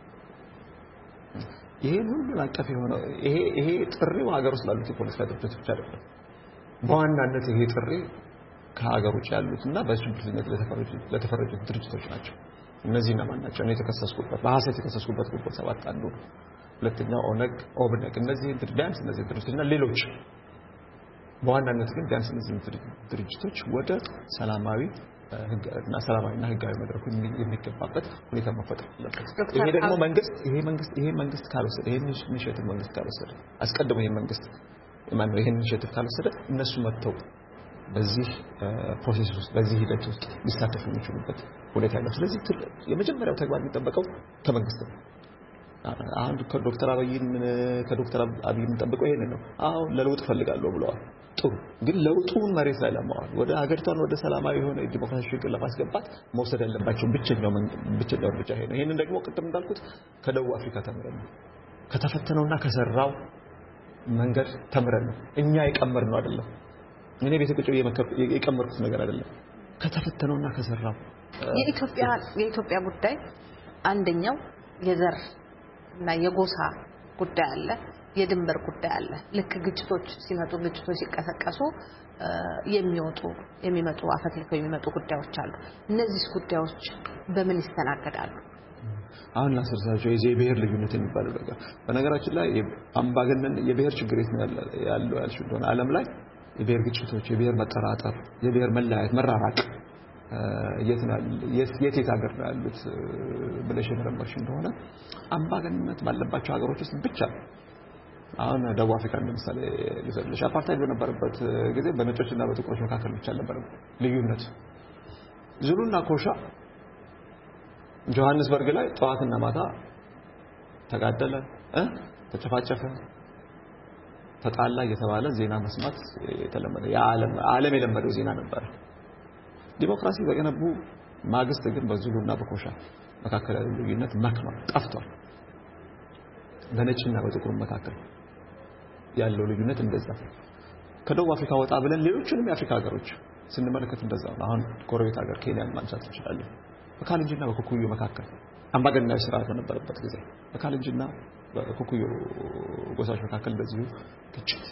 ይሄ ሁሉን አቀፍ የሆነ ይሄ ይሄ ጥሪው ሀገር ውስጥ ላሉት የፖለቲካ ድርጅቶች ብቻ አይደለም። በዋናነት ይሄ ጥሪ ከሀገር ውጭ ያሉትና በሽብርተኝነት ለተፈረጁ ድርጅቶች ናቸው። እነዚህ ነው ማናቸው? እኔ ተከሰስኩበት በሐሰት የተከሰስኩበት ግንቦት ሰባት አንዱ፣ ሁለተኛው ኦነግ ኦብነግ፣ እነዚህ ቢያንስ እነዚህ ድርጅቶችና ሌሎች በዋናነት ግን ቢያንስ እነዚህ ድርጅቶች ወደ ሰላማዊ ህግና ሰላማዊና ህጋዊ መድረኩ የሚገባበት ሁኔታ መፈጠር አለበት። ይሄ ደግሞ መንግስት ይሄ መንግስት ይሄ መንግስት ካልወሰደ ይሄን ኢኒሼቲቭ መንግስት ካልወሰደ አስቀድሞ ይሄ መንግስት ማነው ይሄን ኢኒሼቲቭ ካልወሰደ እነሱ መጥተው በዚህ ፕሮሰስ ውስጥ በዚህ ሂደት ውስጥ ሊሳተፉ የሚችሉበት ሁኔታ ያለው። ስለዚህ የመጀመሪያው ተግባር የሚጠበቀው ከመንግስት ነው። አሁን ከዶክተር አብይን ከዶክተር አብይ የምንጠብቀው ይሄንን ነው። አሁን ለለውጥ ፈልጋለሁ ብለዋል። ጥሩ፣ ግን ለውጡን መሬት ላይ ለማዋል ወደ ሀገሪቷን ወደ ሰላማዊ የሆነ ዲሞክራሲ ሽግግር ለማስገባት መውሰድ ያለባቸው ብቸኛው ብቸኛው እርምጃ ይሄ ነው። ይሄንን ደግሞ ቅድም እንዳልኩት ከደቡብ አፍሪካ ተምረን ነው፣ ከተፈተነውና ከሰራው መንገድ ተምረን ነው። እኛ የቀመር ነው አይደለም። እኔ ቤተ ቁጭ የቀመርኩት ነገር አይደለም። ከተፈተነውና ከሰራው የኢትዮጵያ የኢትዮጵያ ጉዳይ አንደኛው የዘር እና የጎሳ ጉዳይ አለ፣ የድንበር ጉዳይ አለ። ልክ ግጭቶች ሲመጡ ግጭቶች ሲቀሰቀሱ የሚወጡ የሚመጡ አፈትልከው የሚመጡ ጉዳዮች አሉ። እነዚህ ጉዳዮች በምን ይስተናገዳሉ? አሁን ላስረሳቸው የብሔር ልዩነት የሚባለው ነገር በነገራችን ላይ አምባገነን የብሔር ችግር ያለው ያልሽ እንደሆነ ዓለም ላይ የብሔር ግጭቶች የብሔር መጠራጠር የብሔር መለያየት መራራቅ የት የት ሀገር ነው ያሉት ብለሽ የመረመርሽ እንደሆነ አምባገነንነት ባለባቸው ሀገሮች ውስጥ ብቻ አሁን ደቡብ አፍሪካ እንደምሳሌ ልዘልሽ አፓርታይድ በነበረበት ጊዜ በነጮችና በጥቁሮች መካከል ብቻ ነበር ልዩነት ዙሉና ኮሻ ጆሃንስበርግ ላይ ጠዋትና ማታ ተጋደለ እ ተጨፋጨፈ ተጣላ እየተባለ ዜና መስማት የተለመደ የዓለም ዓለም የለመደው ዜና ነበር ዲሞክራሲ በገነቡ ማግስት ግን በዙሉና በኮሻ መካከል ያለው ልዩነት መክኗል ጠፍቷል በነጭና በጥቁር መካከል ያለው ልዩነት እንደዛ ከደቡብ አፍሪካ ወጣ ብለን ሌሎችንም የአፍሪካ ሀገሮች ስንመለከት እንደዛ ነው አሁን ጎረቤት ሀገር ኬንያን ማንሳት እንችላለን በካልንጂና በኩኩዩ መካከል አምባገነናዊ ስርዓት በነበረበት ጊዜ በካልንጂና በኩኩዩ ጎሳዎች መካከል እንደዚሁ ግጭት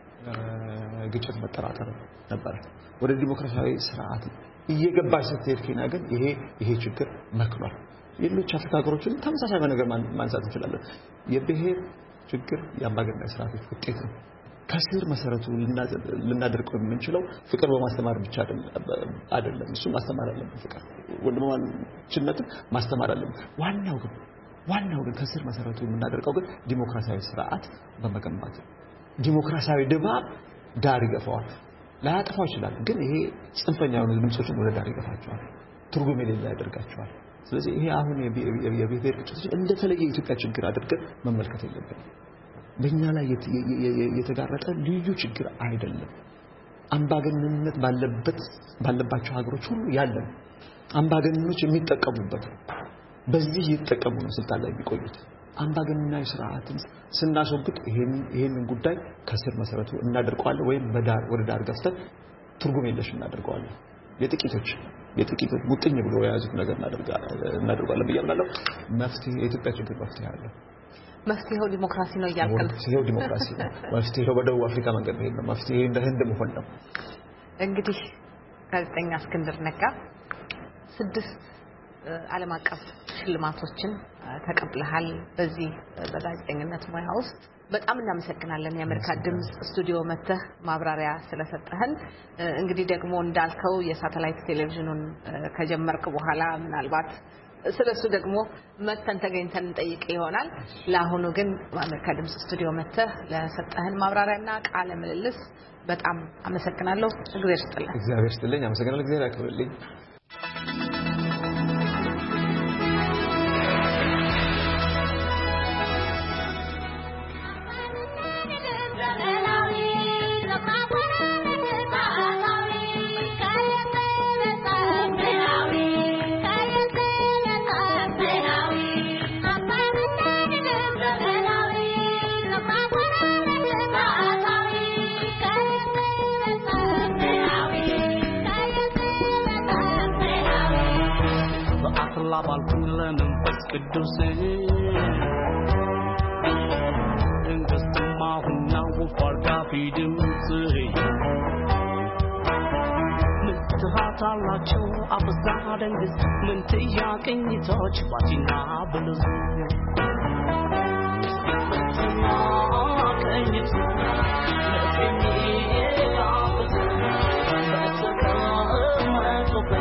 ግጭት መጠራጠር ነበር ወደ ዲሞክራሲያዊ ስርዓት እየገባች ስትሄድ ኬንያ ግን ይሄ ይሄ ችግር መክኗል ሌሎች አፍሪካ ሀገሮችን ተመሳሳይ ነገር ማንሳት እንችላለን የብሔር ችግር የአምባገነናዊ ስርዓቶች ውጤት ነው ከስር መሰረቱ ልናደርቀው የምንችለው ፍቅር በማስተማር ብቻ አይደለም እሱ ማስተማር አለበት ፍቅር ወንድማማችነትን ማስተማር አለበት ዋናው ግን ዋናው ግን ከስር መሰረቱ የምናደርቀው ግን ዲሞክራሲያዊ ስርዓት በመገንባት ዲሞክራሲያዊ ድባብ ዳር ይገፋዋል ላያጠፋው ይችላል ግን ይሄ ጽንፈኛ የሆኑ ድምጾችን ወደ ዳር ይገፋቸዋል ትርጉም የሌለው ያደርጋቸዋል ስለዚህ ይሄ አሁን የብሔር ግጭቶች እንደተለየ የኢትዮጵያ ችግር አድርገን መመልከት የለብንም በእኛ ላይ የተጋረጠ ልዩ ችግር አይደለም አምባገነንነት ባለበት ባለባቸው ሀገሮች ሁሉ ያለ አምባገነኖች የሚጠቀሙበት በዚህ ይተጠቀሙ ነው ስልጣን ላይ የሚቆዩት አምባገነናዊ ስርዓትን ስናስወግድ ይሄን ይሄንን ጉዳይ ከስር መሰረቱ እናደርቀዋለን ወይም በዳር ወደ ዳር ገፍተን ትርጉም የለሽ እናደርቀዋለን የጥቂቶች የጥቂቶች ሙጥኝ ብሎ የያዙት ነገር እናደርጋለን ብያለሁ መፍትሄ የኢትዮጵያ ችግር መፍትሄ አለ መፍትሄው ዲሞክራሲ ነው ያልከል መፍትሄው ዲሞክራሲ ነው መፍትሄው በደቡብ አፍሪካ መንገድ ነው መፍትሄ እንደ ህንድ መሆን ነው እንግዲህ ጋዜጠኛ እስክንድር ነጋ ስድስት ዓለም አቀፍ ሽልማቶችን ተቀብለሃል በዚህ በጋዜጠኝነት ሙያ ውስጥ በጣም እናመሰግናለን የአሜሪካ ድምጽ ስቱዲዮ መጥተህ ማብራሪያ ስለሰጠህን እንግዲህ ደግሞ እንዳልከው የሳተላይት ቴሌቪዥኑን ከጀመርክ በኋላ ምናልባት ስለሱ ደግሞ መተን ተገኝተን እንጠይቅ ይሆናል ለአሁኑ ግን በአሜሪካ ድምጽ ስቱዲዮ መጥተህ ለሰጠህን ማብራሪያና ቃለ ምልልስ በጣም አመሰግናለሁ እግዚአብሔር ይስጥልኝ እግዚአብሔር ይስጥልኝ አመሰግናለሁ እግዚአብሔር ያክብርልኝ ቅዱስ እንግስትማሁና ወፋርጋ ፊድምጽ ምትሃታላቸው አብዛ ደንግስ ምንትያ ቅኝቶች ባቲና ብልዝ ምንትያ ቅኝት ለፊኒ አብዝ በተቀመጡበት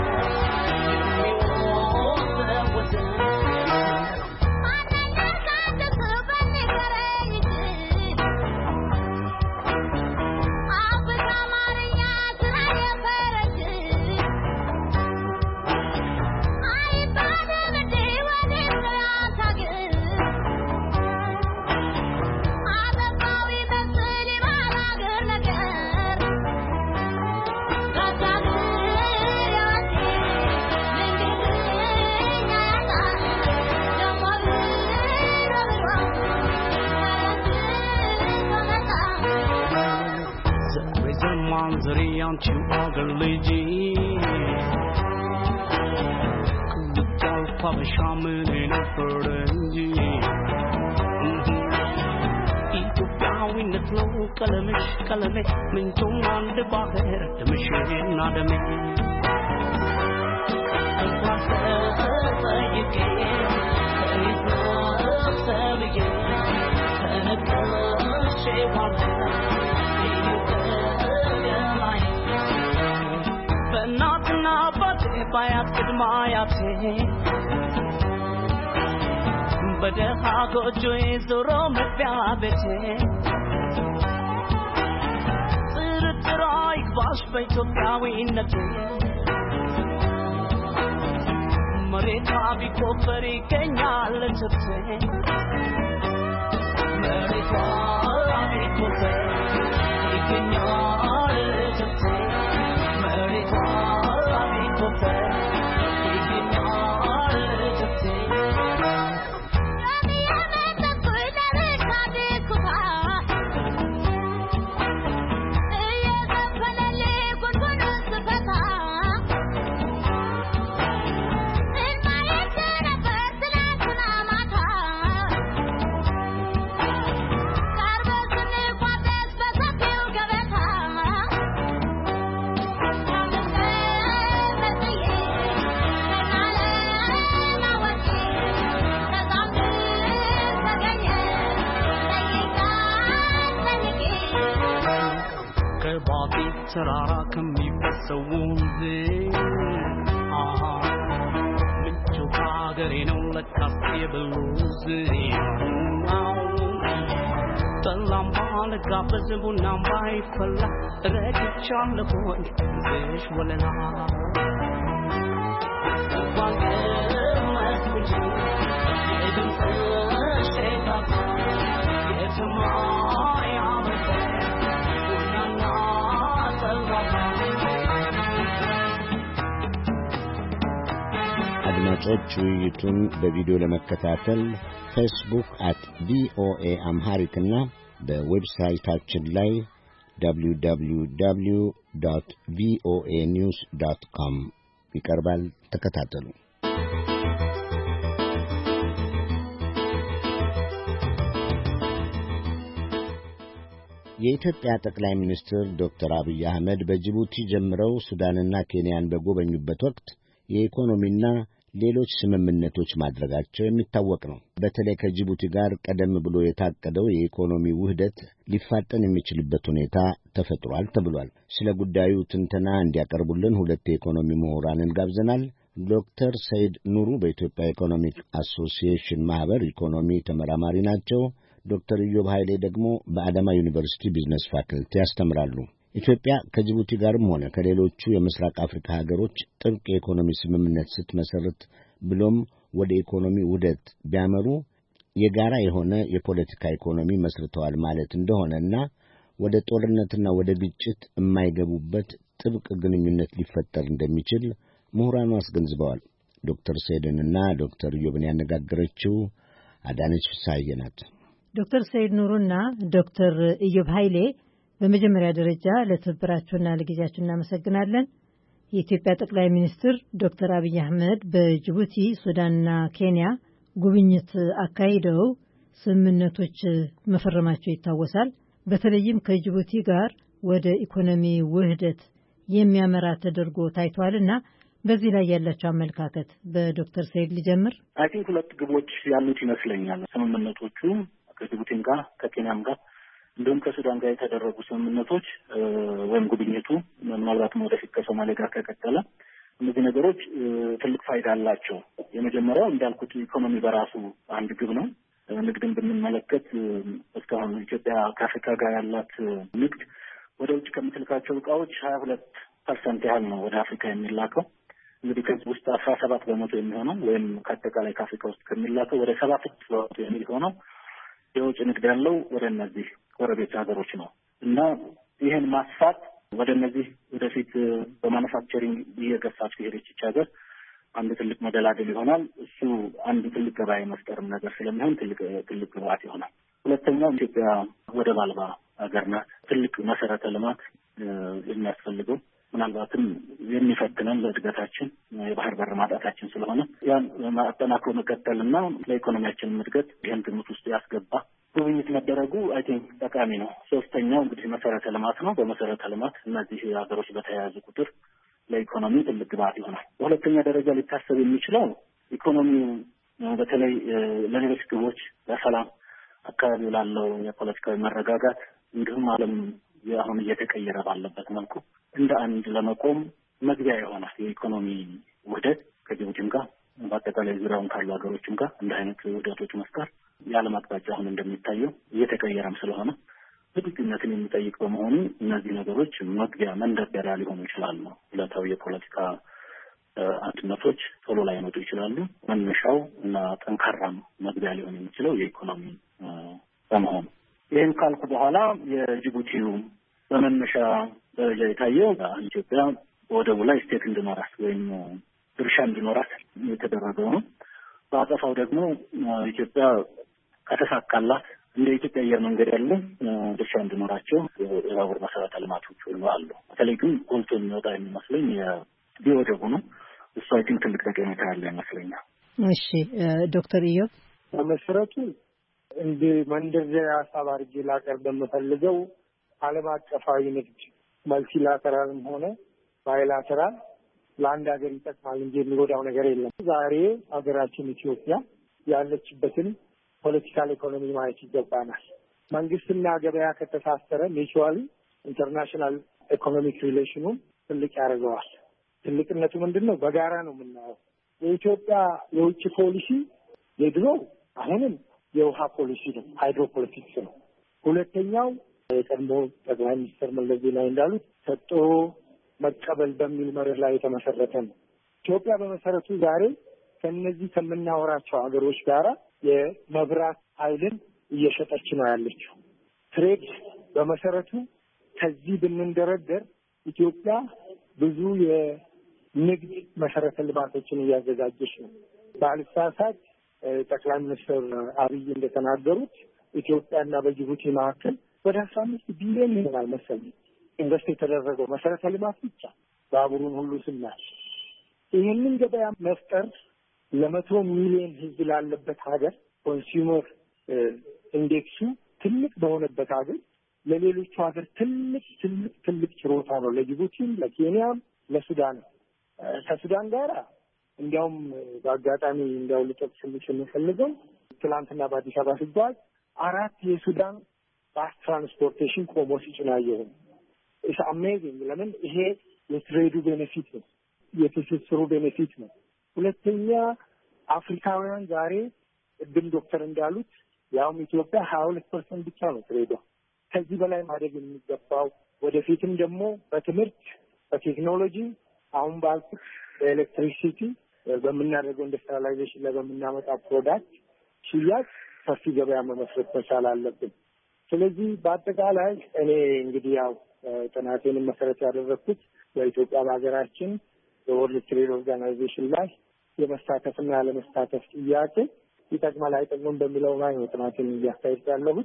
you ugly G Could tell Papa Shaman in a Ferdenji Ethiopia in the flow Kalamish Kalame Mintung on the Bahir the machine not a man I got the you can Bayat kidmayate Badaha gojoy zoro mababete Sirtrai bash bayto kawinate Marita bi kofari kenyal chapse Marita bi kofari kenyal chapse Marita bi kofari Sarara kami pasawunze aha mincho kagare no lakasi beluze talam bal gabaz bunam bai falla rekchan leboy desh walala wange masji edum sheta etma አድማጮች ውይይቱን በቪዲዮ ለመከታተል ፌስቡክ አት ቪኦኤ አምሃሪክ እና በዌብሳይታችን ላይ ደብሊው ደብሊው ደብሊው ዶት ቪኦኤ ኒውስ ዶት ኮም ይቀርባል። ተከታተሉ። የኢትዮጵያ ጠቅላይ ሚኒስትር ዶክተር አብይ አህመድ በጅቡቲ ጀምረው ሱዳንና ኬንያን በጎበኙበት ወቅት የኢኮኖሚና ሌሎች ስምምነቶች ማድረጋቸው የሚታወቅ ነው። በተለይ ከጅቡቲ ጋር ቀደም ብሎ የታቀደው የኢኮኖሚ ውህደት ሊፋጠን የሚችልበት ሁኔታ ተፈጥሯል ተብሏል። ስለ ጉዳዩ ትንተና እንዲያቀርቡልን ሁለት የኢኮኖሚ ምሁራንን ጋብዘናል። ዶክተር ሰይድ ኑሩ በኢትዮጵያ ኢኮኖሚክ አሶሲዬሽን ማህበር ኢኮኖሚ ተመራማሪ ናቸው። ዶክተር ኢዮብ ኃይሌ ደግሞ በአዳማ ዩኒቨርሲቲ ቢዝነስ ፋክልቲ ያስተምራሉ። ኢትዮጵያ ከጅቡቲ ጋርም ሆነ ከሌሎቹ የምስራቅ አፍሪካ ሀገሮች ጥብቅ የኢኮኖሚ ስምምነት ስትመሰርት ብሎም ወደ ኢኮኖሚ ውህደት ቢያመሩ የጋራ የሆነ የፖለቲካ ኢኮኖሚ መስርተዋል ማለት እንደሆነና ወደ ጦርነትና ወደ ግጭት የማይገቡበት ጥብቅ ግንኙነት ሊፈጠር እንደሚችል ምሁራኑ አስገንዝበዋል። ዶክተር ሰይድንና ዶክተር ኢዮብን ያነጋገረችው አዳነች ፍስሐዬ ናት። ዶክተር ሰይድ ኑሩና ዶክተር ኢዮብ ኃይሌ በመጀመሪያ ደረጃ ለትብብራችሁና ለጊዜያችሁ እናመሰግናለን። የኢትዮጵያ ጠቅላይ ሚኒስትር ዶክተር አብይ አህመድ በጅቡቲ፣ ሱዳንና ኬንያ ጉብኝት አካሂደው ስምምነቶች መፈረማቸው ይታወሳል። በተለይም ከጅቡቲ ጋር ወደ ኢኮኖሚ ውህደት የሚያመራ ተደርጎ ታይቷልና በዚህ ላይ ያላችሁ አመለካከት በዶክተር ሰይድ ልጀምር። አይ ቲንክ ሁለት ግቦች ያሉት ይመስለኛል ስምምነቶቹ ከጅቡቲም ጋር ከኬንያም ጋር እንዲሁም ከሱዳን ጋር የተደረጉ ስምምነቶች ወይም ጉብኝቱ ምናልባትም ወደፊት ከሶማሌ ጋር ከቀጠለ እነዚህ ነገሮች ትልቅ ፋይዳ አላቸው። የመጀመሪያው እንዳልኩት ኢኮኖሚ በራሱ አንድ ግብ ነው። ንግድን ብንመለከት እስካሁን ኢትዮጵያ ከአፍሪካ ጋር ያላት ንግድ ወደ ውጭ ከምትልካቸው እቃዎች ሀያ ሁለት ፐርሰንት ያህል ነው ወደ አፍሪካ የሚላከው። እንግዲህ ከዚህ ውስጥ አስራ ሰባት በመቶ የሚሆነው ወይም ከአጠቃላይ ከአፍሪካ ውስጥ ከሚላከው ወደ ሰባ ስድስት በመቶ የሚሆነው የውጭ ንግድ ያለው ወደ እነዚህ ጎረቤት ሀገሮች ነው እና ይህን ማስፋት ወደ እነዚህ ወደፊት በማኑፋክቸሪንግ እየገፋች ከሄደች ሀገር አንድ ትልቅ መደላደል ይሆናል። እሱ አንድ ትልቅ ገበያ መፍጠርም ነገር ስለሚሆን ትልቅ ትልቅ ግብዓት ይሆናል። ሁለተኛው ኢትዮጵያ ወደብ አልባ ሀገር ናት። ትልቅ መሰረተ ልማት የሚያስፈልገው ምናልባትም የሚፈትነን ለእድገታችን የባህር በር ማጣታችን ስለሆነ ያን ማጠናክሮ መቀጠልና ለኢኮኖሚያችን እድገት ይህን ግምት ውስጥ ያስገባ ጉብኝት መደረጉ አይ ቲንክ ጠቃሚ ነው። ሶስተኛው እንግዲህ መሰረተ ልማት ነው። በመሰረተ ልማት እነዚህ ሀገሮች በተያያዙ ቁጥር ለኢኮኖሚ ትልቅ ግብዓት ይሆናል። በሁለተኛ ደረጃ ሊታሰብ የሚችለው ኢኮኖሚው በተለይ ለሌሎች ግቦች ለሰላም አካባቢው ላለው የፖለቲካዊ መረጋጋት እንዲሁም ዓለም አሁን እየተቀየረ ባለበት መልኩ እንደ አንድ ለመቆም መግቢያ የሆነ የኢኮኖሚ ውህደት ከጅቡቲም ጋር በአጠቃላይ ዙሪያውን ካሉ ሀገሮችም ጋር እንደ አይነት ውህደቶች መፍጠር የዓለም አቅጣጫ አሁን እንደሚታየው እየተቀየረም ስለሆነ ዝግጁነትን የሚጠይቅ በመሆኑ እነዚህ ነገሮች መግቢያ መንደርደሪያ ሊሆኑ ይችላሉ። ሁለታዊ የፖለቲካ አንድነቶች ቶሎ ላይ መጡ ይችላሉ። መነሻው እና ጠንካራም መግቢያ ሊሆን የሚችለው የኢኮኖሚ በመሆኑ ይህን ካልኩ በኋላ የጅቡቲው በመነሻ ደረጃ የታየው ኢትዮጵያ ወደቡ ላይ ስቴት እንዲኖራት ወይም ድርሻ እንዲኖራት የተደረገው ነው። በአጸፋው ደግሞ ኢትዮጵያ ከተሳካላት እንደ ኢትዮጵያ አየር መንገድ ያሉ ድርሻ እንዲኖራቸው የባቡር መሰረተ ልማቶች ሁሉ አሉ። በተለይ ግን ጎልቶ የሚወጣ የሚመስለኝ የወደቡ ነው። እሱ አይ ቲንክ ትልቅ ጠቀሜታ ያለው ይመስለኛል። እሺ ዶክተር ኢዮብ በመሰረቱ እንደ መንደርደሪያ ሀሳብ አድርጌ ላቀርብ የምፈልገው ዓለም አቀፋዊ ንግድ መልቲላተራልም ሆነ ባይላተራል ለአንድ ሀገር ይጠቅማል እንጂ የሚጎዳው ነገር የለም። ዛሬ ሀገራችን ኢትዮጵያ ያለችበትን ፖለቲካል ኢኮኖሚ ማየት ይገባናል። መንግስትና ገበያ ከተሳሰረ ሚቹዋሊ ኢንተርናሽናል ኢኮኖሚክ ሪሌሽኑ ትልቅ ያደርገዋል። ትልቅነቱ ምንድን ነው? በጋራ ነው የምናየው። የኢትዮጵያ የውጭ ፖሊሲ የድሮ አሁንም የውሃ ፖሊሲ ነው፣ ሃይድሮፖለቲክስ ነው። ሁለተኛው የቀድሞ ጠቅላይ ሚኒስትር መለስ ዜናዊ እንዳሉት ሰጥቶ መቀበል በሚል መርህ ላይ የተመሰረተ ነው። ኢትዮጵያ በመሰረቱ ዛሬ ከነዚህ ከምናወራቸው ሀገሮች ጋራ የመብራት ኃይልን እየሸጠች ነው ያለችው። ትሬድ በመሰረቱ ከዚህ ብንንደረደር ኢትዮጵያ ብዙ የንግድ መሰረተ ልማቶችን እያዘጋጀች ነው። ባልሳሳት ጠቅላይ ሚኒስትር አብይ እንደተናገሩት ኢትዮጵያና በጅቡቲ መካከል ወደ አስራ አምስት ቢሊዮን ይሆናል መሰለኝ ኢንቨስት የተደረገው መሰረተ ልማት ብቻ ባቡሩን ሁሉ ስናል። ይህንን ገበያ መፍጠር ለመቶ ሚሊዮን ህዝብ ላለበት ሀገር ኮንሱመር ኢንዴክሱ ትልቅ በሆነበት ሀገር ለሌሎቹ ሀገር ትልቅ ትልቅ ትልቅ ችሮታ ነው። ለጅቡቲም፣ ለኬንያም፣ ለሱዳን ከሱዳን ጋር እንዲያውም በአጋጣሚ እንዲያው ልጠቅስልሽ የምፈልገው ትላንትና በአዲስ አበባ ሲጓዝ አራት የሱዳን ባስ ትራንስፖርቴሽን ቆሞ ሲጭናየሁ ኢስ አሜዚንግ። ለምን? ይሄ የትሬዱ ቤኔፊት ነው፣ የትስስሩ ቤኔፊት ነው። ሁለተኛ አፍሪካውያን ዛሬ ቅድም ዶክተር እንዳሉት ያውም ኢትዮጵያ ሀያ ሁለት ፐርሰንት ብቻ ነው ትሬዷ። ከዚህ በላይ ማደግ የሚገባው ወደፊትም ደግሞ በትምህርት በቴክኖሎጂ አሁን ባልኩት በኤሌክትሪሲቲ በምናደርገው ኢንዱስትሪያላይዜሽን ላይ በምናመጣ ፕሮዳክት ሽያጭ ሰፊ ገበያ መመስረት መቻል አለብን። ስለዚህ በአጠቃላይ እኔ እንግዲህ ያው ጥናቴንም መሰረት ያደረግኩት በኢትዮጵያ በሀገራችን በወርልድ ትሬድ ኦርጋናይዜሽን ላይ የመሳተፍና ያለመሳተፍ ጥያቄ ይጠቅማል አይጠቅምም በሚለው ላይ ነው ጥናቴን እያካሄድኩ ያለሁት።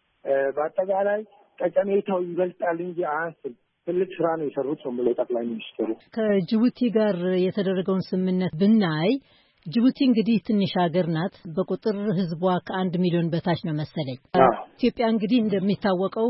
በአጠቃላይ ጠቀሜታው ይበልጣል እንጂ አያንስም። ትልቅ ስራ ነው የሰሩት ነው የምለው ጠቅላይ ሚኒስትሩ። ከጅቡቲ ጋር የተደረገውን ስምምነት ብናይ ጅቡቲ እንግዲህ ትንሽ ሀገር ናት። በቁጥር ህዝቧ ከአንድ ሚሊዮን በታች ነው መሰለኝ። ኢትዮጵያ እንግዲህ እንደሚታወቀው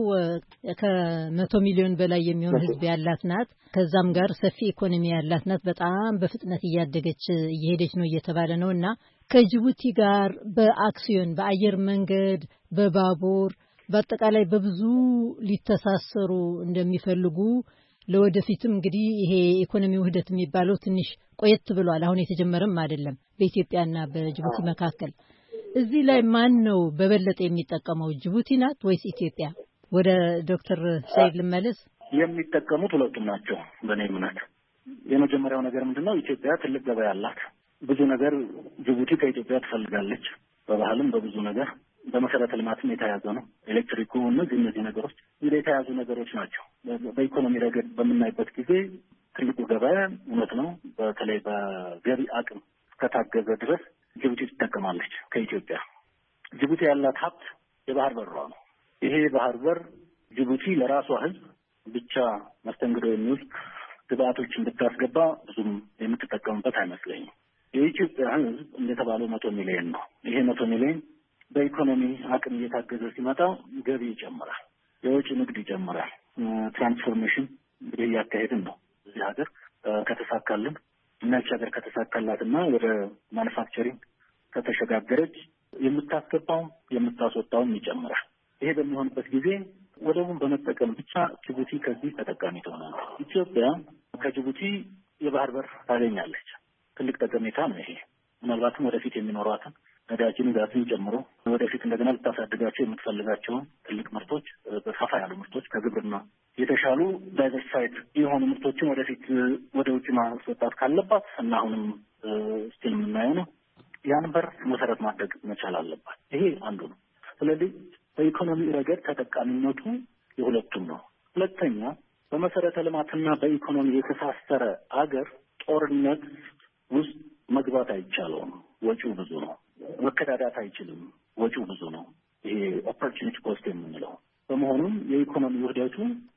ከመቶ ሚሊዮን በላይ የሚሆን ህዝብ ያላት ናት። ከዛም ጋር ሰፊ ኢኮኖሚ ያላት ናት። በጣም በፍጥነት እያደገች እየሄደች ነው እየተባለ ነው እና ከጅቡቲ ጋር በአክሲዮን በአየር መንገድ፣ በባቡር በአጠቃላይ በብዙ ሊተሳሰሩ እንደሚፈልጉ ለወደፊትም እንግዲህ ይሄ ኢኮኖሚ ውህደት የሚባለው ትንሽ ቆየት ብሏል። አሁን የተጀመረም አይደለም በኢትዮጵያና በጅቡቲ መካከል። እዚህ ላይ ማን ነው በበለጠ የሚጠቀመው? ጅቡቲ ናት ወይስ ኢትዮጵያ? ወደ ዶክተር ሰይድ ልመለስ። የሚጠቀሙት ሁለቱም ናቸው በእኔ እምነት። የመጀመሪያው ነገር ምንድነው? ኢትዮጵያ ትልቅ ገበያ አላት። ብዙ ነገር ጅቡቲ ከኢትዮጵያ ትፈልጋለች። በባህልም በብዙ ነገር በመሰረተ ልማትም የተያዘ ነው። ኤሌክትሪኩ እነዚህ እነዚህ ነገሮች እንደ የተያዙ ነገሮች ናቸው። በኢኮኖሚ ረገድ በምናይበት ጊዜ ትልቁ ገበያ እውነት ነው። በተለይ በገቢ አቅም እስከታገዘ ድረስ ጅቡቲ ትጠቀማለች ከኢትዮጵያ። ጅቡቲ ያላት ሀብት የባህር በሯ ነው። ይሄ የባህር በር ጅቡቲ ለራሷ ሕዝብ ብቻ መስተንግዶ የሚውል ግብአቶችን ብታስገባ ብዙም የምትጠቀምበት አይመስለኝም። የኢትዮጵያ ሕዝብ እንደተባለው መቶ ሚሊዮን ነው። ይሄ መቶ ሚሊዮን በኢኮኖሚ አቅም እየታገዘ ሲመጣ ገቢ ይጨምራል፣ የውጭ ንግድ ይጨምራል። ትራንስፎርሜሽን እንግዲህ እያካሄድን ነው እዚህ ሀገር ከተሳካልን እናች ሀገር ከተሳካላትና ወደ ማኑፋክቸሪንግ ከተሸጋገረች የምታስገባው የምታስወጣውም ይጨምራል። ይሄ በሚሆንበት ጊዜ ወደቡን በመጠቀም ብቻ ጅቡቲ ከዚህ ተጠቃሚ ትሆናለች። ኢትዮጵያ ከጅቡቲ የባህር በር ታገኛለች። ትልቅ ጠቀሜታ ነው ይሄ። ምናልባትም ወደፊት የሚኖሯትን ነዳጅን፣ ጋዝን ጨምሮ ወደፊት እንደገና ልታሳድጋቸው የምትፈልጋቸውን ትልቅ ምርቶች፣ በሰፋ ያሉ ምርቶች ከግብርና የተሻሉ ዳይቨርሲፋይድ የሆኑ ምርቶችን ወደፊት ወደ ውጭ ማስወጣት ካለባት እና አሁንም ስቲል የምናየው ነው ያን በር መሰረት ማድረግ መቻል አለባት። ይሄ አንዱ ነው። ስለዚህ በኢኮኖሚ ረገድ ተጠቃሚነቱ የሁለቱም ነው። ሁለተኛ በመሰረተ ልማትና በኢኮኖሚ የተሳሰረ አገር ጦርነት ውስጥ መግባት አይቻለውም። ወጪው ብዙ ነው። መከዳዳት አይችልም። ወጪው ብዙ ነው። ይሄ ኦፖርቹኒቲ ኮስት የምንለው በመሆኑም የኢኮኖሚ ውህደቱ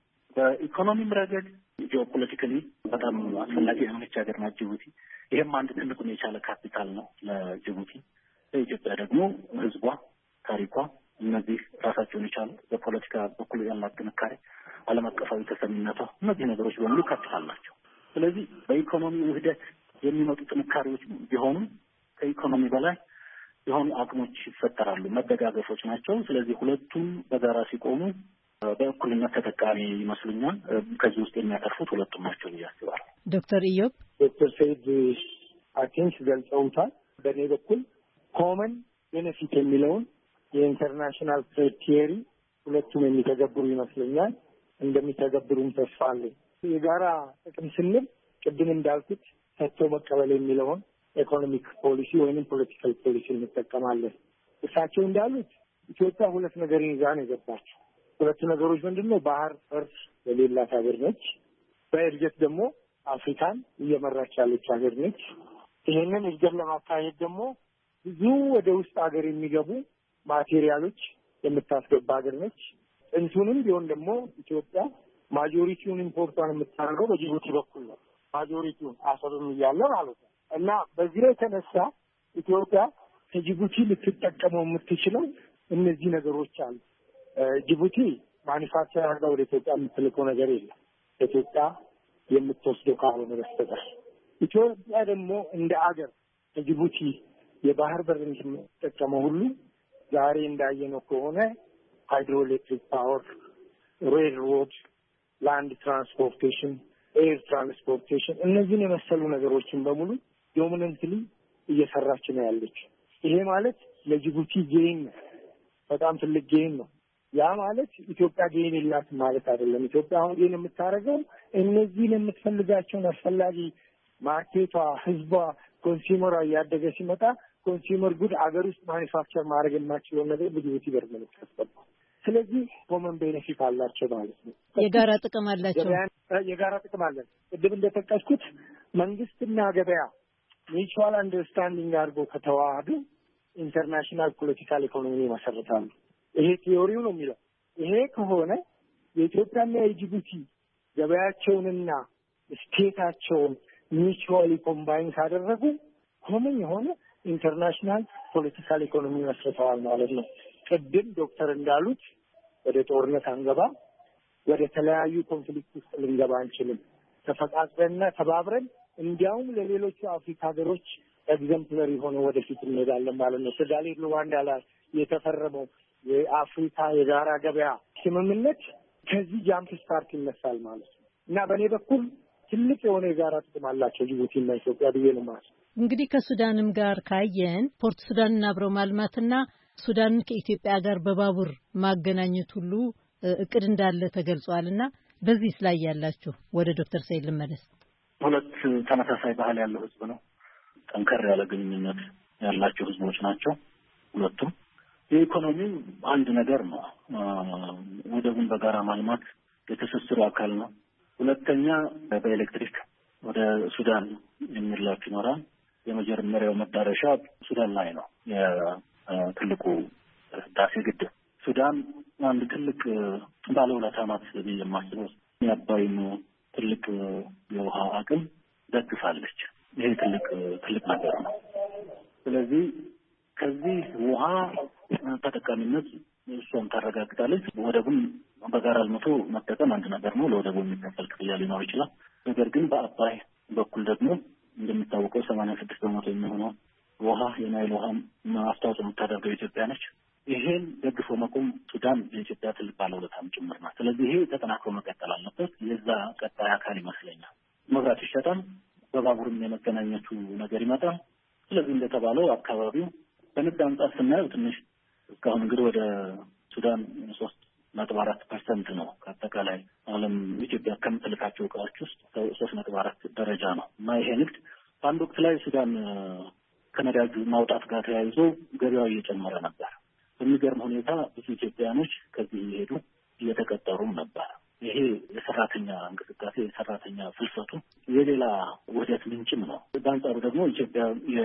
በኢኮኖሚም ረገድ ጂኦፖለቲካሊ በጣም አስፈላጊ የሆነች ሀገር ናት ጅቡቲ። ይሄም አንድ ትልቁን የቻለ ካፒታል ነው ለጅቡቲ። ለኢትዮጵያ ደግሞ ህዝቧ፣ ታሪኳ፣ እነዚህ ራሳቸውን የቻሉ በፖለቲካ በኩል ያላት ጥንካሬ፣ ዓለም አቀፋዊ ተሰሚነቷ፣ እነዚህ ነገሮች በሙሉ ካፒታል ናቸው። ስለዚህ በኢኮኖሚ ውህደት የሚመጡ ጥንካሬዎች ቢሆኑ ከኢኮኖሚ በላይ የሆኑ አቅሞች ይፈጠራሉ፣ መደጋገፎች ናቸው። ስለዚህ ሁለቱም በጋራ ሲቆሙ በእኩልነት ተጠቃሚ ይመስሉኛል። ከዚህ ውስጥ የሚያተርፉት ሁለቱም ናቸው ብዬ አስባለሁ። ዶክተር ኢዮብ ዶክተር ሰይድ አቴንስ ገልጸውታል። በእኔ በኩል ኮመን ቤኔፊት የሚለውን የኢንተርናሽናል ትሬድ ቲዮሪ ሁለቱም የሚተገብሩ ይመስለኛል። እንደሚተገብሩም ተስፋ አለኝ። የጋራ ጥቅም ስንል ቅድም እንዳልኩት ሰጥቶ መቀበል የሚለውን ኢኮኖሚክ ፖሊሲ ወይንም ፖለቲካል ፖሊሲ እንጠቀማለን። እሳቸው እንዳሉት ኢትዮጵያ ሁለት ነገር ይዛ ነው የገባችው። ሁለቱ ነገሮች ምንድን ነው? ባህር በር የሌላት ሀገር ነች። በእድገት ደግሞ አፍሪካን እየመራች ያለች ሀገር ነች። ይሄንን እድገት ለማካሄድ ደግሞ ብዙ ወደ ውስጥ ሀገር የሚገቡ ማቴሪያሎች የምታስገባ ሀገር ነች። ጥንቱንም ቢሆን ደግሞ ኢትዮጵያ ማጆሪቲውን ኢምፖርቷን የምታደርገው በጅቡቲ በኩል ነው። ማጆሪቲውን አሰብም እያለ ማለት ነው። እና በዚህ ላይ የተነሳ ኢትዮጵያ ከጅቡቲ ልትጠቀመው የምትችለው እነዚህ ነገሮች አሉ። ጅቡቲ ማኒፋክቸር አድርጋ ወደ ኢትዮጵያ የምትልከው ነገር የለም ኢትዮጵያ የምትወስደው ካልሆነ በስተቀር። ኢትዮጵያ ደግሞ እንደ አገር ከጅቡቲ የባህር በር የምትጠቀመው ሁሉ ዛሬ እንዳየነው ከሆነ ሃይድሮኤሌክትሪክ ፓወር፣ ሬል ሮድ፣ ላንድ ትራንስፖርቴሽን፣ ኤር ትራንስፖርቴሽን እነዚህን የመሰሉ ነገሮችን በሙሉ ዶሚነንትሊ እየሰራች ነው ያለች። ይሄ ማለት ለጅቡቲ ጌን ነው፣ በጣም ትልቅ ጌን ነው። ያ ማለት ኢትዮጵያ ጌን የላት ማለት አይደለም። ኢትዮጵያ አሁን ጌን የምታደርገው እነዚህን የምትፈልጋቸውን አስፈላጊ ማርኬቷ፣ ህዝቧ፣ ኮንሱመሯ እያደገ ሲመጣ ኮንሱመር ጉድ አገር ውስጥ ማኒፋክቸር ማድረግ የማችለውን ነገር በጅቡቲ በር ነው የምታስገባው። ስለዚህ ኮመን ቤኔፊት አላቸው ማለት ነው። የጋራ ጥቅም አላቸው። የጋራ ጥቅም አለን። ቅድም እንደጠቀስኩት መንግስትና ገበያ ሚቹዋል አንደርስታንዲንግ አድርጎ ከተዋሃዱ ኢንተርናሽናል ፖለቲካል ኢኮኖሚ መሰረታሉ። ይሄ ቲዮሪው ነው የሚለው። ይሄ ከሆነ የኢትዮጵያና የጅቡቲ ገበያቸውንና ስቴታቸውን ሚቹዋሊ ኮምባይን ካደረጉ ኮመን የሆነ ኢንተርናሽናል ፖለቲካል ኢኮኖሚ መስርተዋል ማለት ነው። ቅድም ዶክተር እንዳሉት ወደ ጦርነት አንገባ፣ ወደ ተለያዩ ኮንፍሊክት ውስጥ ልንገባ አንችልም። ተፈቃቅረንና ተባብረን እንዲያውም ለሌሎቹ አፍሪካ ሀገሮች ኤግዘምፕለሪ ሆነ ወደፊት እንሄዳለን ማለት ነው። ሱዳን ሩዋንዳ ላይ የተፈረመው የአፍሪካ የጋራ ገበያ ስምምነት ከዚህ ጃምፕ ስታርት ይነሳል ማለት ነው እና በእኔ በኩል ትልቅ የሆነ የጋራ ጥቅም አላቸው ጅቡቲና ኢትዮጵያ ብዬ ነው ማለት። እንግዲህ ከሱዳንም ጋር ካየን ፖርት ሱዳንን አብረው ማልማትና ሱዳንን ከኢትዮጵያ ጋር በባቡር ማገናኘት ሁሉ እቅድ እንዳለ ተገልጿልና በዚህ ላይ ያላችሁ ወደ ዶክተር ሰይድ ልመለስ። ሁለት ተመሳሳይ ባህል ያለው ህዝብ ነው። ጠንከር ያለ ግንኙነት ያላቸው ህዝቦች ናቸው ሁለቱም። የኢኮኖሚው አንድ ነገር ነው። ወደቡን በጋራ ማልማት የትስስሩ አካል ነው። ሁለተኛ በኤሌክትሪክ ወደ ሱዳን የሚላክ ይኖራል። የመጀመሪያው መዳረሻ ሱዳን ላይ ነው፣ የትልቁ ህዳሴ ግድብ። ሱዳን አንድ ትልቅ ባለውለታ ናት ብዬ የማስበው የአባይን ትልቅ የውሃ አቅም ደግፋለች። ይሄ ትልቅ ትልቅ ነገር ነው። ስለዚህ ከዚህ ውሃ ተጠቃሚነት እሷም ታረጋግጣለች። ወደቡን በጋራ አልምቶ መጠቀም አንድ ነገር ነው። ለወደቡ የሚከፈል ክፍያ ሊኖር ይችላል። ነገር ግን በአባይ በኩል ደግሞ እንደሚታወቀው ሰማንያ ስድስት በመቶ የሚሆነው ውሃ የናይል ውሃ አስተዋጽኦ የምታደርገው ኢትዮጵያ ነች። ይሄን ደግፎ መቆም ሱዳን የኢትዮጵያ ትልቅ ባለውለታም ጭምር ናት። ስለዚህ ይሄ ተጠናክሮ መቀጠል አለበት። የዛ ቀጣይ አካል ይመስለኛል። መብራት ይሸጣል፣ በባቡርም የመገናኘቱ ነገር ይመጣል። ስለዚህ እንደተባለው አካባቢው በንግድ አንጻር ስናየው ትንሽ እስካሁን እንግዲህ ወደ ሱዳን ሶስት ነጥብ አራት ፐርሰንት ነው ከአጠቃላይ ዓለም ኢትዮጵያ ከምትልካቸው እቃዎች ውስጥ ሶስት ነጥብ አራት ደረጃ ነው እና ይሄ ንግድ በአንድ ወቅት ላይ ሱዳን ከነዳጁ ማውጣት ጋር ተያይዞ ገበያው እየጨመረ ነበር። በሚገርም ሁኔታ ብዙ ኢትዮጵያኖች ከዚህ እየሄዱ እየተቀጠሩም ነበር። ይሄ የሰራተኛ እንቅስቃሴ የሰራተኛ ፍልሰቱ የሌላ ውህደት ምንጭም ነው። በአንጻሩ ደግሞ ኢትዮጵያ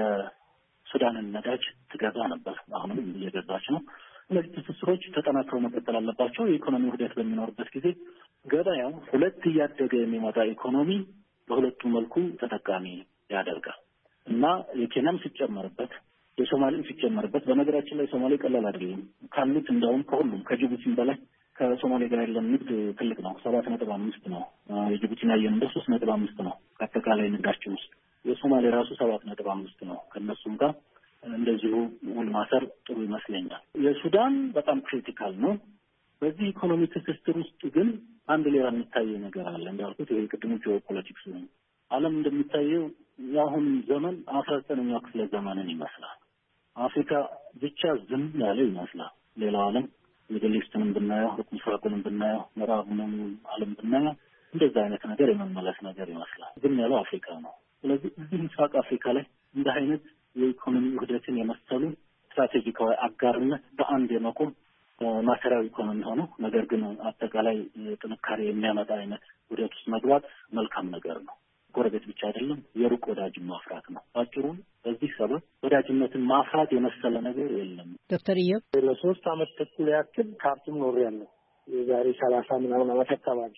የሱዳንን ነዳጅ ትገዛ ነበር፣ አሁንም እየገዛች ነው። እነዚህ ትስስሮች ተጠናክረው መቀጠል አለባቸው። የኢኮኖሚ ውህደት በሚኖርበት ጊዜ ገበያው ሁለት እያደገ የሚመጣ ኢኮኖሚ በሁለቱ መልኩ ተጠቃሚ ያደርጋል እና የኬንያም ሲጨመርበት የሶማሌም ሲጨመርበት፣ በነገራችን ላይ ሶማሌ ቀላል አይደለም ካሉት እንደውም ከሁሉም ከጅቡቲም በላይ ከሶማሌ ጋር ያለን ንግድ ትልቅ ነው። ሰባት ነጥብ አምስት ነው። የጅቡቲን ያየን እንደ ሶስት ነጥብ አምስት ነው ከአጠቃላይ ንግዳችን ውስጥ። የሶማሌ ራሱ ሰባት ነጥብ አምስት ነው። ከእነሱም ጋር እንደዚሁ ውል ማሰር ጥሩ ይመስለኛል። የሱዳን በጣም ክሪቲካል ነው። በዚህ ኢኮኖሚ ትስስር ውስጥ ግን አንድ ሌላ የሚታየ ነገር አለ። እንዳልኩት ይሄ ቅድሙ ጂኦ ፖለቲክስ ነው። ዓለም እንደሚታየው የአሁን ዘመን አስራ ዘጠነኛው ክፍለ ዘመንን ይመስላል። አፍሪካ ብቻ ዝም ያለ ይመስላል። ሌላው ዓለም ሚድል ኢስትንም ብናየው፣ ሩቅ ምስራቁንም ብናየው፣ ምዕራቡንም ዓለም ብናየው እንደዛ አይነት ነገር የመመለስ ነገር ይመስላል። ዝም ያለው አፍሪካ ነው። ስለዚህ እዚህ ምስራቅ አፍሪካ ላይ እንደ አይነት የኢኮኖሚ ውህደትን የመሰሉ ስትራቴጂካዊ አጋርነት በአንድ የመቆም ማሰራዊ ኢኮኖሚ ሆኖ ነገር ግን አጠቃላይ ጥንካሬ የሚያመጣ አይነት ውህደት ውስጥ መግባት መልካም ነገር ነው። ጎረቤት ብቻ አይደለም፣ የሩቅ ወዳጅን ማፍራት ነው። አጭሩ በዚህ ሰበብ ወዳጅነትን ማፍራት የመሰለ ነገር የለም። ዶክተር ኢዮብ ለሶስት አመት ተኩል ያክል ካርቱም ኖሬያለሁ። የዛሬ ሰላሳ ምናምን አመት አካባቢ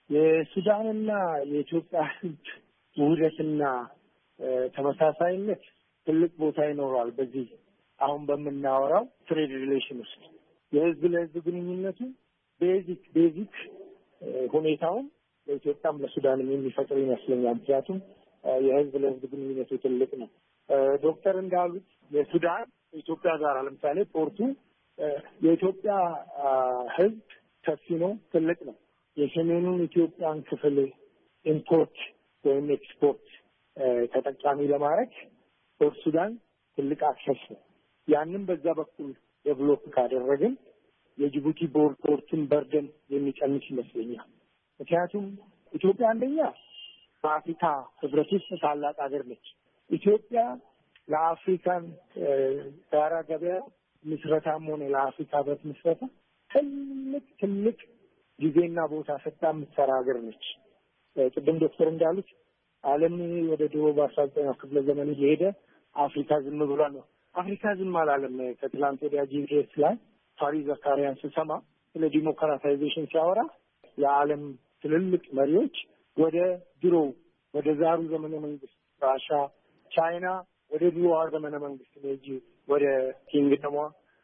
የሱዳንና የኢትዮጵያ ሕዝብ ውህደትና ተመሳሳይነት ትልቅ ቦታ ይኖረዋል። በዚህ አሁን በምናወራው ትሬድ ሪሌሽን ውስጥ የህዝብ ለህዝብ ግንኙነቱ ቤዚክ ቤዚክ ሁኔታውን ለኢትዮጵያም ለሱዳንም የሚፈጥር ይመስለኛል። ምክንያቱም የህዝብ ለህዝብ ግንኙነቱ ትልቅ ነው። ዶክተር እንዳሉት የሱዳን ኢትዮጵያ ጋር ለምሳሌ ፖርቱ የኢትዮጵያ ህዝብ ሰፊ ነው፣ ትልቅ ነው። የሰሜኑን ኢትዮጵያን ክፍል ኢምፖርት ወይም ኤክስፖርት ተጠቃሚ ለማድረግ ፖርት ሱዳን ትልቅ አክሰስ ነው። ያንን በዛ በኩል ዴቨሎፕ ካደረግን የጅቡቲ ፖርትን በርደን የሚቀንስ ይመስለኛል። ምክንያቱም ኢትዮጵያ አንደኛ በአፍሪካ ህብረት ውስጥ ታላቅ ሀገር ነች። ኢትዮጵያ ለአፍሪካን ጋራ ገበያ ምስረታም ሆነ ለአፍሪካ ህብረት ምስረታ ትልቅ ትልቅ ጊዜና ቦታ ሰጥታ የምትሰራ ሀገር ነች። ቅድም ዶክተር እንዳሉት ዓለም ወደ ድሮ በአስራ ዘጠነኛው ክፍለ ዘመን እየሄደ አፍሪካ ዝም ብሏል ነው። አፍሪካ ዝም አላለም። ከትላንት ወዲያ ጂፒኤስ ላይ ፋሪስ ዘካሪያን ስሰማ ስለ ዲሞክራታይዜሽን ሲያወራ የዓለም ትልልቅ መሪዎች ወደ ድሮ ወደ ዛሩ ዘመነ መንግስት ራሻ፣ ቻይና ወደ ድሮ ዘመነ መንግስት ነጂ ወደ ኪንግደሟ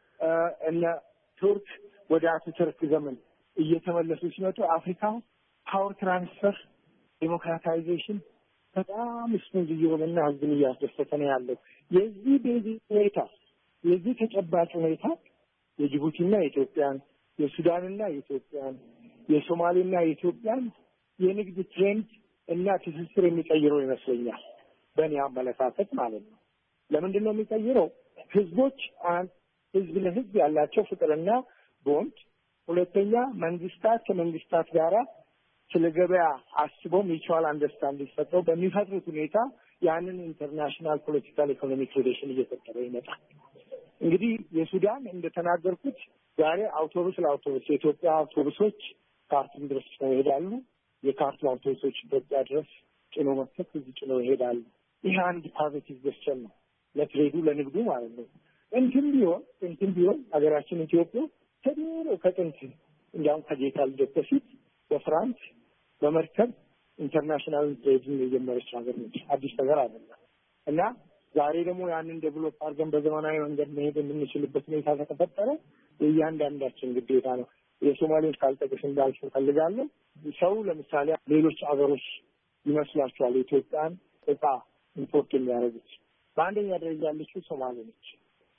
እና ቱርክ ወደ አታቱርክ ዘመን እየተመለሱ ሲመጡ አፍሪካ ፓወር ትራንስፈር ዲሞክራታይዜሽን በጣም ስሙዝ እየሆነና ህዝብን እያስደሰተ ነው ያለው። የዚህ ቤዚክ ሁኔታ የዚህ ተጨባጭ ሁኔታ የጅቡቲና የኢትዮጵያን የሱዳንና የኢትዮጵያን የሶማሌና የኢትዮጵያን የንግድ ትሬንድ እና ትስስር የሚቀይረው ይመስለኛል፣ በእኔ አመለካከት ማለት ነው። ለምንድን ነው የሚቀይረው? ህዝቦች አንድ ህዝብ ለህዝብ ያላቸው ፍቅርና ቦንድ፣ ሁለተኛ መንግስታት ከመንግስታት ጋራ ስለ ገበያ አስበው ሚቹዋል አንደርስታንዲንግ ፈጥረው በሚፈጥሩት ሁኔታ ያንን ኢንተርናሽናል ፖለቲካል ኢኮኖሚክ ሪሌሽን እየፈጠረ ይመጣል። እንግዲህ የሱዳን እንደተናገርኩት ዛሬ አውቶቡስ ለአውቶቡስ የኢትዮጵያ አውቶቡሶች ካርቱም ድረስ ነው ይሄዳሉ። የካርቱም አውቶቡሶች ኢትዮጵያ ድረስ ጭኖ መጥተው እዚህ ጭኖ ይሄዳሉ። ይህ አንድ ፖዚቲቭ ገስቸር ነው ለትሬዱ ለንግዱ ማለት ነው። እንትን ቢሆን እንትን ቢሆን ሀገራችን ኢትዮጵያ ከድሮ ከጥንት እንዲያውም ከጌታ ልደት በፊት በፍራንስ በመርከብ ኢንተርናሽናል ትሬድን የጀመረች ሀገር ነች። አዲስ ነገር አይደለም እና ዛሬ ደግሞ ያንን ዴቨሎፕ አድርገን በዘመናዊ መንገድ መሄድ የምንችልበት ሁኔታ ከተፈጠረ የእያንዳንዳችን ግዴታ ነው። የሶማሌዎች ካልጠቅስ እንዳልሽ እፈልጋለሁ። ሰው ለምሳሌ ሌሎች አገሮች ይመስላችኋል የኢትዮጵያን እቃ ኢምፖርት የሚያደርጉት። በአንደኛ ደረጃ ያለችው ሶማሌ ነች።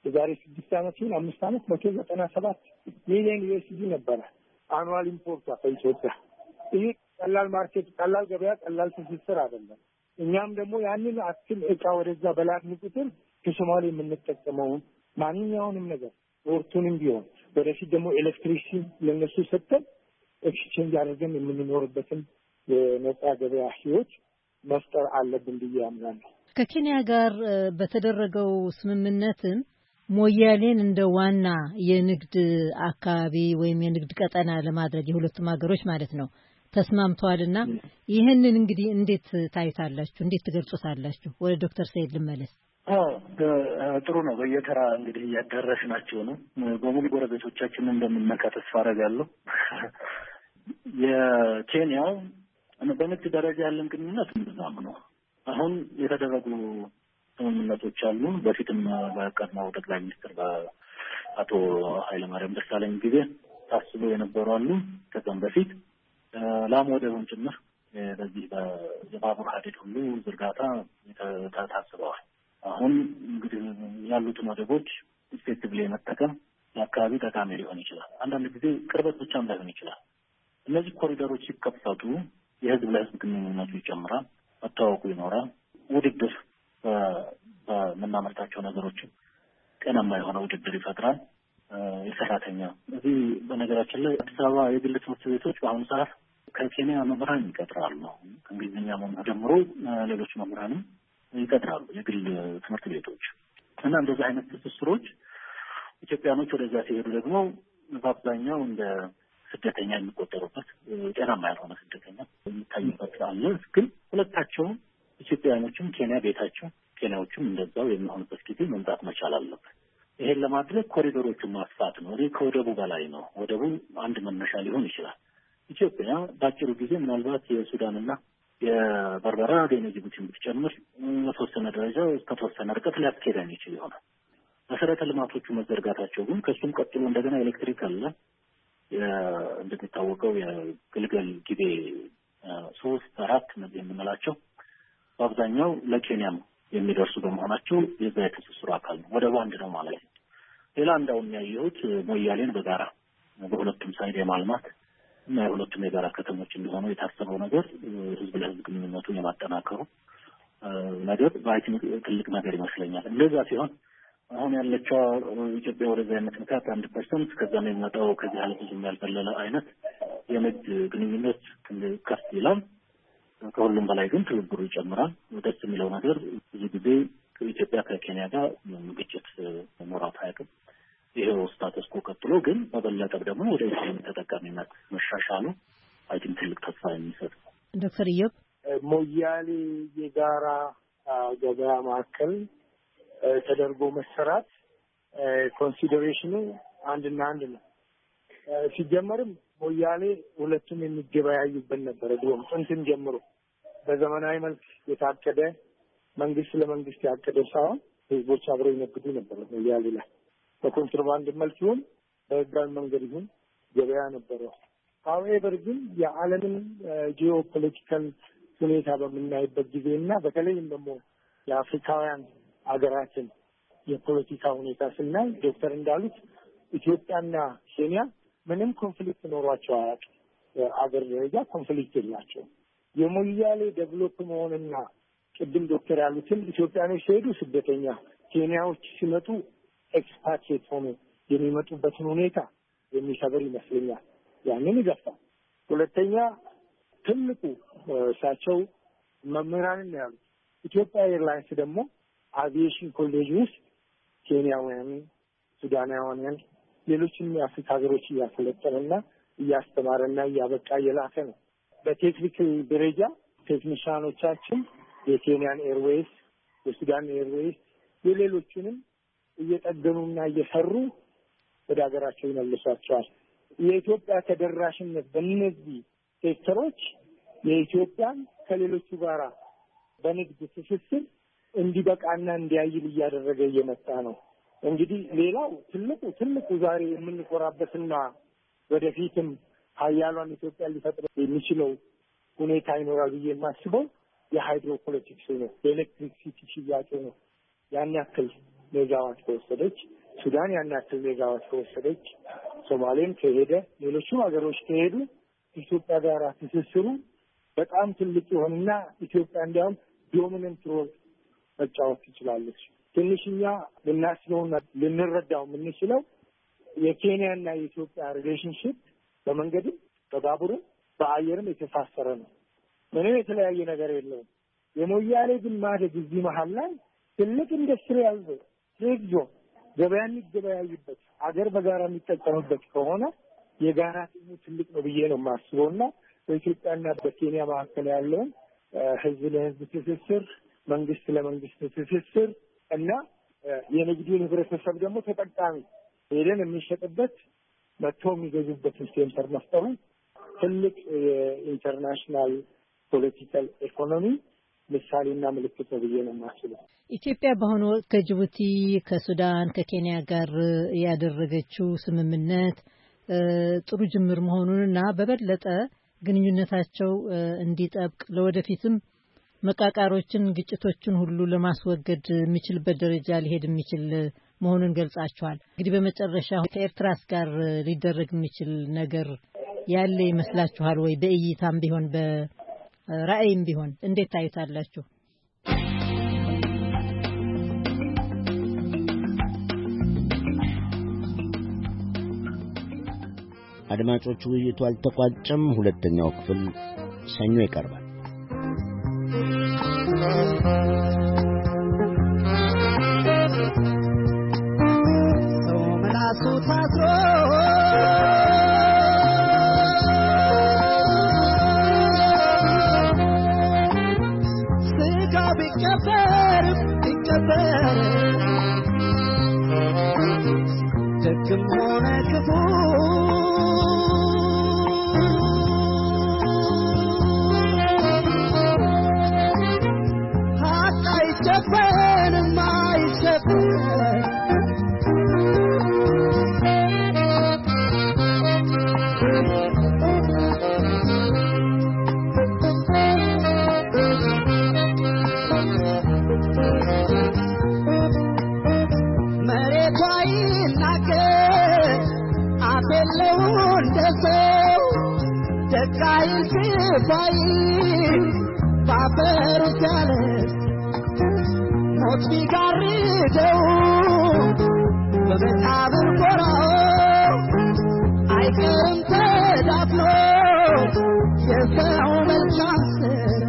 የዛሬ ስድስት ዓመት ሲሆን አምስት ዓመት መቶ ዘጠና ሰባት ሚሊዮን ዩኤስዲ ነበረ አኑዋል ኢምፖርቷ ከኢትዮጵያ። ይህ ቀላል ማርኬት፣ ቀላል ገበያ፣ ቀላል ትስስር አይደለም። እኛም ደግሞ ያንን አክል እቃ ወደዛ በላክን ቁጥር ከሶማሌ የምንጠቀመውን ማንኛውንም ነገር ወርቱንም ቢሆን ወደፊት ደግሞ ኤሌክትሪሲቲ ለነሱ ሰጥተን ኤክስቼንጅ አድርገን የምንኖርበትን የነጻ ገበያ ህይወት መፍጠር አለብን ብዬ አምናለሁ። ከኬንያ ጋር በተደረገው ስምምነትም ሞያሌን እንደ ዋና የንግድ አካባቢ ወይም የንግድ ቀጠና ለማድረግ የሁለቱም ሀገሮች ማለት ነው ተስማምተዋልና ይህንን እንግዲህ እንዴት ታዩታላችሁ? እንዴት ትገልጹታላችሁ? ወደ ዶክተር ሰይድ ልመለስ። አዎ ጥሩ ነው። በየተራ እንግዲህ እያዳረስናቸው ነው። በሙሉ ጎረቤቶቻችንን እንደምንነካ ተስፋ አደርጋለሁ። የኬንያው በንግድ ደረጃ ያለን ግንኙነት እንደዛም ነው። አሁን የተደረጉ ስምምነቶች አሉ። በፊትም በቀድሞው ጠቅላይ ሚኒስትር በአቶ ኃይለማርያም ደሳለኝ ጊዜ ታስበው የነበሩ አሉ። ከዛም በፊት ላም ወደቡን ጭምር በዚህ የባቡር ሀዲድ ሁሉ ዝርጋታ ታስበዋል። አሁን እንግዲህ ያሉትን ወደቦች ኢፌክቲቭሊ መጠቀም ለአካባቢ ጠቃሚ ሊሆን ይችላል። አንዳንድ ጊዜ ቅርበት ብቻም ላይሆን ይችላል። እነዚህ ኮሪደሮች ሲከፈቱ የህዝብ ለህዝብ ግንኙነቱ ይጨምራል፣ መታወቁ ይኖራል፣ ውድድር በምናመርታቸው ነገሮችን ጤናማ የሆነ ውድድር ይፈጥራል። የሰራተኛ እዚህ በነገራችን ላይ አዲስ አበባ የግል ትምህርት ቤቶች በአሁኑ ሰዓት ከኬንያ መምህራን ይቀጥራሉ። ከእንግሊዝኛ መምህር ጀምሮ ሌሎች መምህራንም ይቀጥራሉ የግል ትምህርት ቤቶች እና እንደዚህ አይነት ትስስሮች ኢትዮጵያኖች ወደዛ ሲሄዱ ደግሞ በአብዛኛው እንደ ስደተኛ የሚቆጠሩበት ጤናማ ያልሆነ ስደተኛ የሚታይበት አለ። ግን ሁለታቸውም ኢትዮጵያኖችም ኬንያ ቤታቸው ኬንያዎችም እንደዛው የሚሆኑበት ጊዜ መምጣት መቻል አለበት። ይሄን ለማድረግ ኮሪዶሮቹን ማስፋት ነው። ይሄ ከወደቡ በላይ ነው። ወደቡ አንድ መነሻ ሊሆን ይችላል። ኢትዮጵያ በአጭሩ ጊዜ ምናልባት የሱዳንና የበርበራ ወደ ጅቡቲን ብትጨምር በተወሰነ ደረጃ ከተወሰነ ርቀት ሊያስኬደን ይችል ይሆናል። መሰረተ ልማቶቹ መዘርጋታቸው ግን ከሱም ቀጥሎ እንደገና ኤሌክትሪክ አለ። እንደሚታወቀው የግልገል ጊቤ ሶስት አራት እነዚህ የምንላቸው በአብዛኛው ለኬንያም የሚደርሱ በመሆናቸው የዛ የትስስሩ አካል ነው። ወደ አንድ ነው ማለት ነው። ሌላ እንዳውም ያየሁት ሞያሌን በጋራ በሁለቱም ሳይድ የማልማት እና የሁለቱም የጋራ ከተሞች እንዲሆኑ የታሰበው ነገር ህዝብ ለህዝብ ግንኙነቱን የማጠናከሩ ነገር ባይት ትልቅ ነገር ይመስለኛል። እንደዛ ሲሆን አሁን ያለችው ኢትዮጵያ ወደዛ አይነት ምክንያት አንድ ፐርሰንት ከዛም የሚመጣው ከዚህ ያለ ብዙ ያልበለለ አይነት የንግድ ግንኙነት ከፍ ይላል። ከሁሉም በላይ ግን ትብብሩ ይጨምራል። ደስ የሚለው ነገር ብዙ ጊዜ ኢትዮጵያ ከኬንያ ጋር ግጭት ኖራት አያውቅም። ይሄው ስታተስ ኮ ቀጥሎ ግን በበለጠ ደግሞ ወደ ኢኮኖሚ ተጠቃሚነት መሻሻሉ አይቲም ትልቅ ተስፋ የሚሰጥ ነው። ዶክተር ኢዮብ ሞያሌ የጋራ ገበያ ማዕከል ተደርጎ መሰራት ኮንሲደሬሽኑ አንድና አንድ ነው። ሲጀመርም ሞያሌ ሁለቱም የሚገበያዩበት ነበር። ድሮም ጥንትም ጀምሮ በዘመናዊ መልክ የታቀደ መንግስት ለመንግስት ያቀደ ሳይሆን ህዝቦች አብረው ይነግዱ ነበር። ሞያሌ ላይ በኮንትሮባንድ መልክ ይሁን በህጋዊ መንገድ ይሁን ገበያ ነበረው። ሀዌቨር ግን የዓለምን ጂኦፖለቲካል ሁኔታ በምናይበት ጊዜና በተለይም ደግሞ የአፍሪካውያን ሀገራችን የፖለቲካ ሁኔታ ስናይ ዶክተር እንዳሉት ኢትዮጵያና ኬንያ ምንም ኮንፍሊክት ኖሯቸው አያውቅም። አገር ደረጃ ኮንፍሊክት የላቸውም። የሞያሌ ዴቨሎፕ መሆንና ቅድም ዶክተር ያሉትን ኢትዮጵያኖች ሲሄዱ ስደተኛ፣ ኬንያዎች ሲመጡ ኤክስፓትሪየት ሆኖ የሚመጡበትን ሁኔታ የሚሰብር ይመስለኛል። ያንን ይገፋል። ሁለተኛ ትልቁ እሳቸው መምህራንን ያሉት ኢትዮጵያ ኤርላይንስ ደግሞ አቪዬሽን ኮሌጅ ውስጥ ኬንያውያን፣ ሱዳናውያን፣ ሌሎችንም የአፍሪካ ሀገሮች እያሰለጠነና እያስተማረና እያበቃ እየላከ ነው። በቴክኒክ ደረጃ ቴክኒሻኖቻችን የኬንያን ኤርዌይስ፣ የሱዳን ኤርዌይስ፣ የሌሎችንም እየጠገኑና እየሰሩ ወደ ሀገራቸው ይመልሷቸዋል። የኢትዮጵያ ተደራሽነት በእነዚህ ሴክተሮች የኢትዮጵያን ከሌሎቹ ጋራ በንግድ ትስስር እንዲበቃና እንዲያይል እያደረገ እየመጣ ነው። እንግዲህ ሌላው ትልቁ ትልቁ ዛሬ የምንኮራበትና ወደፊትም ሀያሏን ኢትዮጵያ ሊፈጥር የሚችለው ሁኔታ ይኖራል ብዬ የማስበው የሃይድሮ ፖለቲክስ ነው፣ የኤሌክትሪክ ሲቲ ሽያጭ ነው። ያን ያክል ሜጋዋት ከወሰደች፣ ሱዳን ያን ያክል ሜጋዋት ከወሰደች፣ ሶማሌም ከሄደ፣ ሌሎችም ሀገሮች ከሄዱ ኢትዮጵያ ጋር ትስስሩ በጣም ትልቅ ይሆንና ኢትዮጵያ እንዲያውም ዶሚነንት ሮል መጫወት ትችላለች። ትንሽኛ ልናስበውና ልንረዳው የምንችለው የኬንያና የኢትዮጵያ ሪሌሽንሽፕ በመንገድም በባቡርም በአየርም የተሳሰረ ነው። ምንም የተለያየ ነገር የለውም። የሞያሌ ግን ማደግ እዚህ መሀል ላይ ትልቅ ኢንዱስትሪ ያለው ትሬድ ዞን ገበያ የሚገበያይበት አገር በጋራ የሚጠቀምበት ከሆነ የጋራ ጥቅሙ ትልቅ ነው ብዬ ነው የማስበውና በኢትዮጵያና በኬንያ መካከል ያለውን ህዝብ ለህዝብ ትስስር፣ መንግስት ለመንግስት ትስስር እና የንግዱን ህብረተሰብ ደግሞ ተጠቃሚ ሄደን የሚሸጥበት መጥቶ የሚገዙበትን ሴንተር መፍጠሩ ትልቅ የኢንተርናሽናል ፖለቲካል ኢኮኖሚ ምሳሌና ምልክት ነው ብዬ ነው የማስበው። ኢትዮጵያ በአሁኑ ወቅት ከጅቡቲ፣ ከሱዳን፣ ከኬንያ ጋር ያደረገችው ስምምነት ጥሩ ጅምር መሆኑንና በበለጠ ግንኙነታቸው እንዲጠብቅ ለወደፊትም መቃቃሮችን፣ ግጭቶችን ሁሉ ለማስወገድ የሚችልበት ደረጃ ሊሄድ የሚችል መሆኑን ገልጻቸዋል። እንግዲህ በመጨረሻ ከኤርትራስ ጋር ሊደረግ የሚችል ነገር ያለ ይመስላችኋል ወይ? በእይታም ቢሆን በራእይም ቢሆን እንዴት ታዩታላችሁ? አድማጮች፣ ውይይቱ አልተቋጨም። ሁለተኛው ክፍል ሰኞ ይቀርባል። ሰው ምላሱ ታስሮ ስጋ ቢቀበር ቢቀበር ደግም ሆነ ክፉ አይሸፈንም አይሸፈን መሬቷ ይናገር አፍ የለው እንደ ሰው ደቃይ ክፋይ ባፈሩ ሲያለስ ሞት ቢጋርደው በመቃብር ጎራው አይቀርም ተዳፍኖ የሰው መልካም ስራ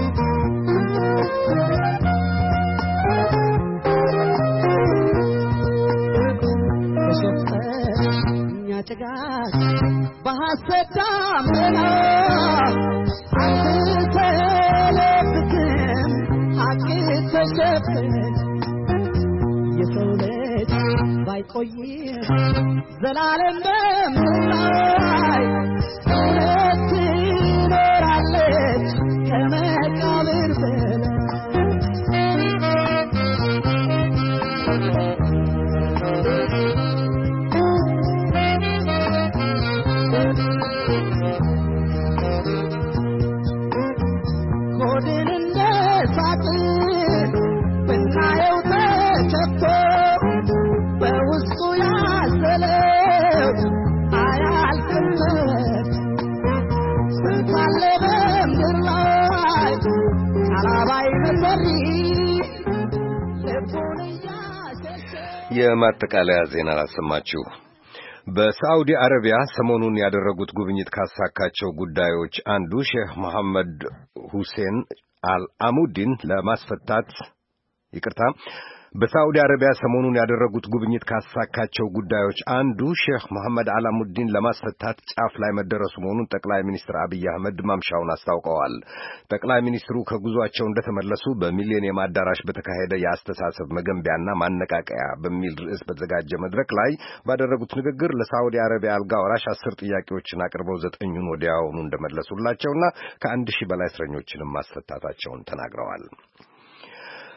በሸፈኛ ጭጋግ በሐሰት ደመና አትተለብትም አትተሸፍን የሰው ልጅ ባይቆይም ዘላለም በምድር ላይ ትኖራለች ከመቃብር በላይ ሆድን እንደ ሳጥን ብናየው ተከፍቶ በውስጡ ያዘለው አያልቅም ስንት አለ በምድር ላይ አላባይ መሰሪ ልቡን እያሸሸ የማጠቃለያ ዜና ላሰማችሁ። በሳዑዲ አረቢያ ሰሞኑን ያደረጉት ጉብኝት ካሳካቸው ጉዳዮች አንዱ ሼህ መሐመድ ሁሴን አልአሙዲን ለማስፈታት ይቅርታ በሳዑዲ አረቢያ ሰሞኑን ያደረጉት ጉብኝት ካሳካቸው ጉዳዮች አንዱ ሼህ መሐመድ አልአሙዲን ለማስፈታት ጫፍ ላይ መደረሱ መሆኑን ጠቅላይ ሚኒስትር አብይ አህመድ ማምሻውን አስታውቀዋል። ጠቅላይ ሚኒስትሩ ከጉዟቸው እንደተመለሱ በሚሊኒየም አዳራሽ በተካሄደ የአስተሳሰብ መገንቢያና ማነቃቀያ በሚል ርዕስ በተዘጋጀ መድረክ ላይ ባደረጉት ንግግር ለሳዑዲ አረቢያ አልጋ ወራሽ አስር ጥያቄዎችን አቅርበው ዘጠኙን ወዲያውኑ እንደመለሱላቸውና ከአንድ ሺህ በላይ እስረኞችንም ማስፈታታቸውን ተናግረዋል።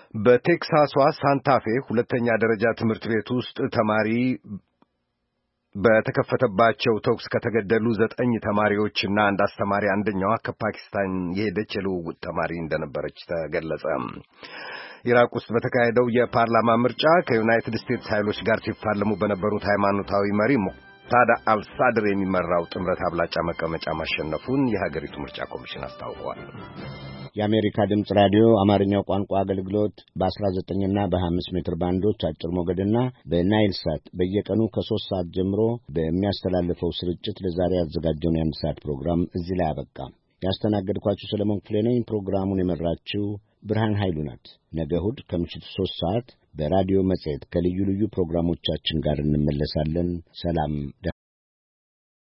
በቴክሳሷ ሳንታፌ ሁለተኛ ደረጃ ትምህርት ቤት ውስጥ ተማሪ በተከፈተባቸው ተኩስ ከተገደሉ ዘጠኝ ተማሪዎችና አንድ አስተማሪ አንደኛዋ ከፓኪስታን የሄደች የልውውጥ ተማሪ እንደነበረች ተገለጸ። ኢራቅ ውስጥ በተካሄደው የፓርላማ ምርጫ ከዩናይትድ ስቴትስ ኃይሎች ጋር ሲፋለሙ በነበሩት ሃይማኖታዊ መሪ ሙቅታዳ አልሳድር የሚመራው ጥምረት አብላጫ መቀመጫ ማሸነፉን የሀገሪቱ ምርጫ ኮሚሽን አስታውቋል። የአሜሪካ ድምፅ ራዲዮ አማርኛው ቋንቋ አገልግሎት በአስራ ዘጠኝ እና በሀያ አምስት ሜትር ባንዶች አጭር ሞገድና በናይል ሳት በየቀኑ ከሦስት ሰዓት ጀምሮ በሚያስተላልፈው ስርጭት ለዛሬ ያዘጋጀውን የአንድ ሰዓት ፕሮግራም እዚህ ላይ አበቃ። ያስተናገድኳችሁ ሰለሞን ክፍሌ ነኝ። ፕሮግራሙን የመራችው ብርሃን ኃይሉ ናት። ነገ እሑድ ከምሽቱ ሦስት ሰዓት በራዲዮ መጽሔት ከልዩ ልዩ ፕሮግራሞቻችን ጋር እንመለሳለን። ሰላም።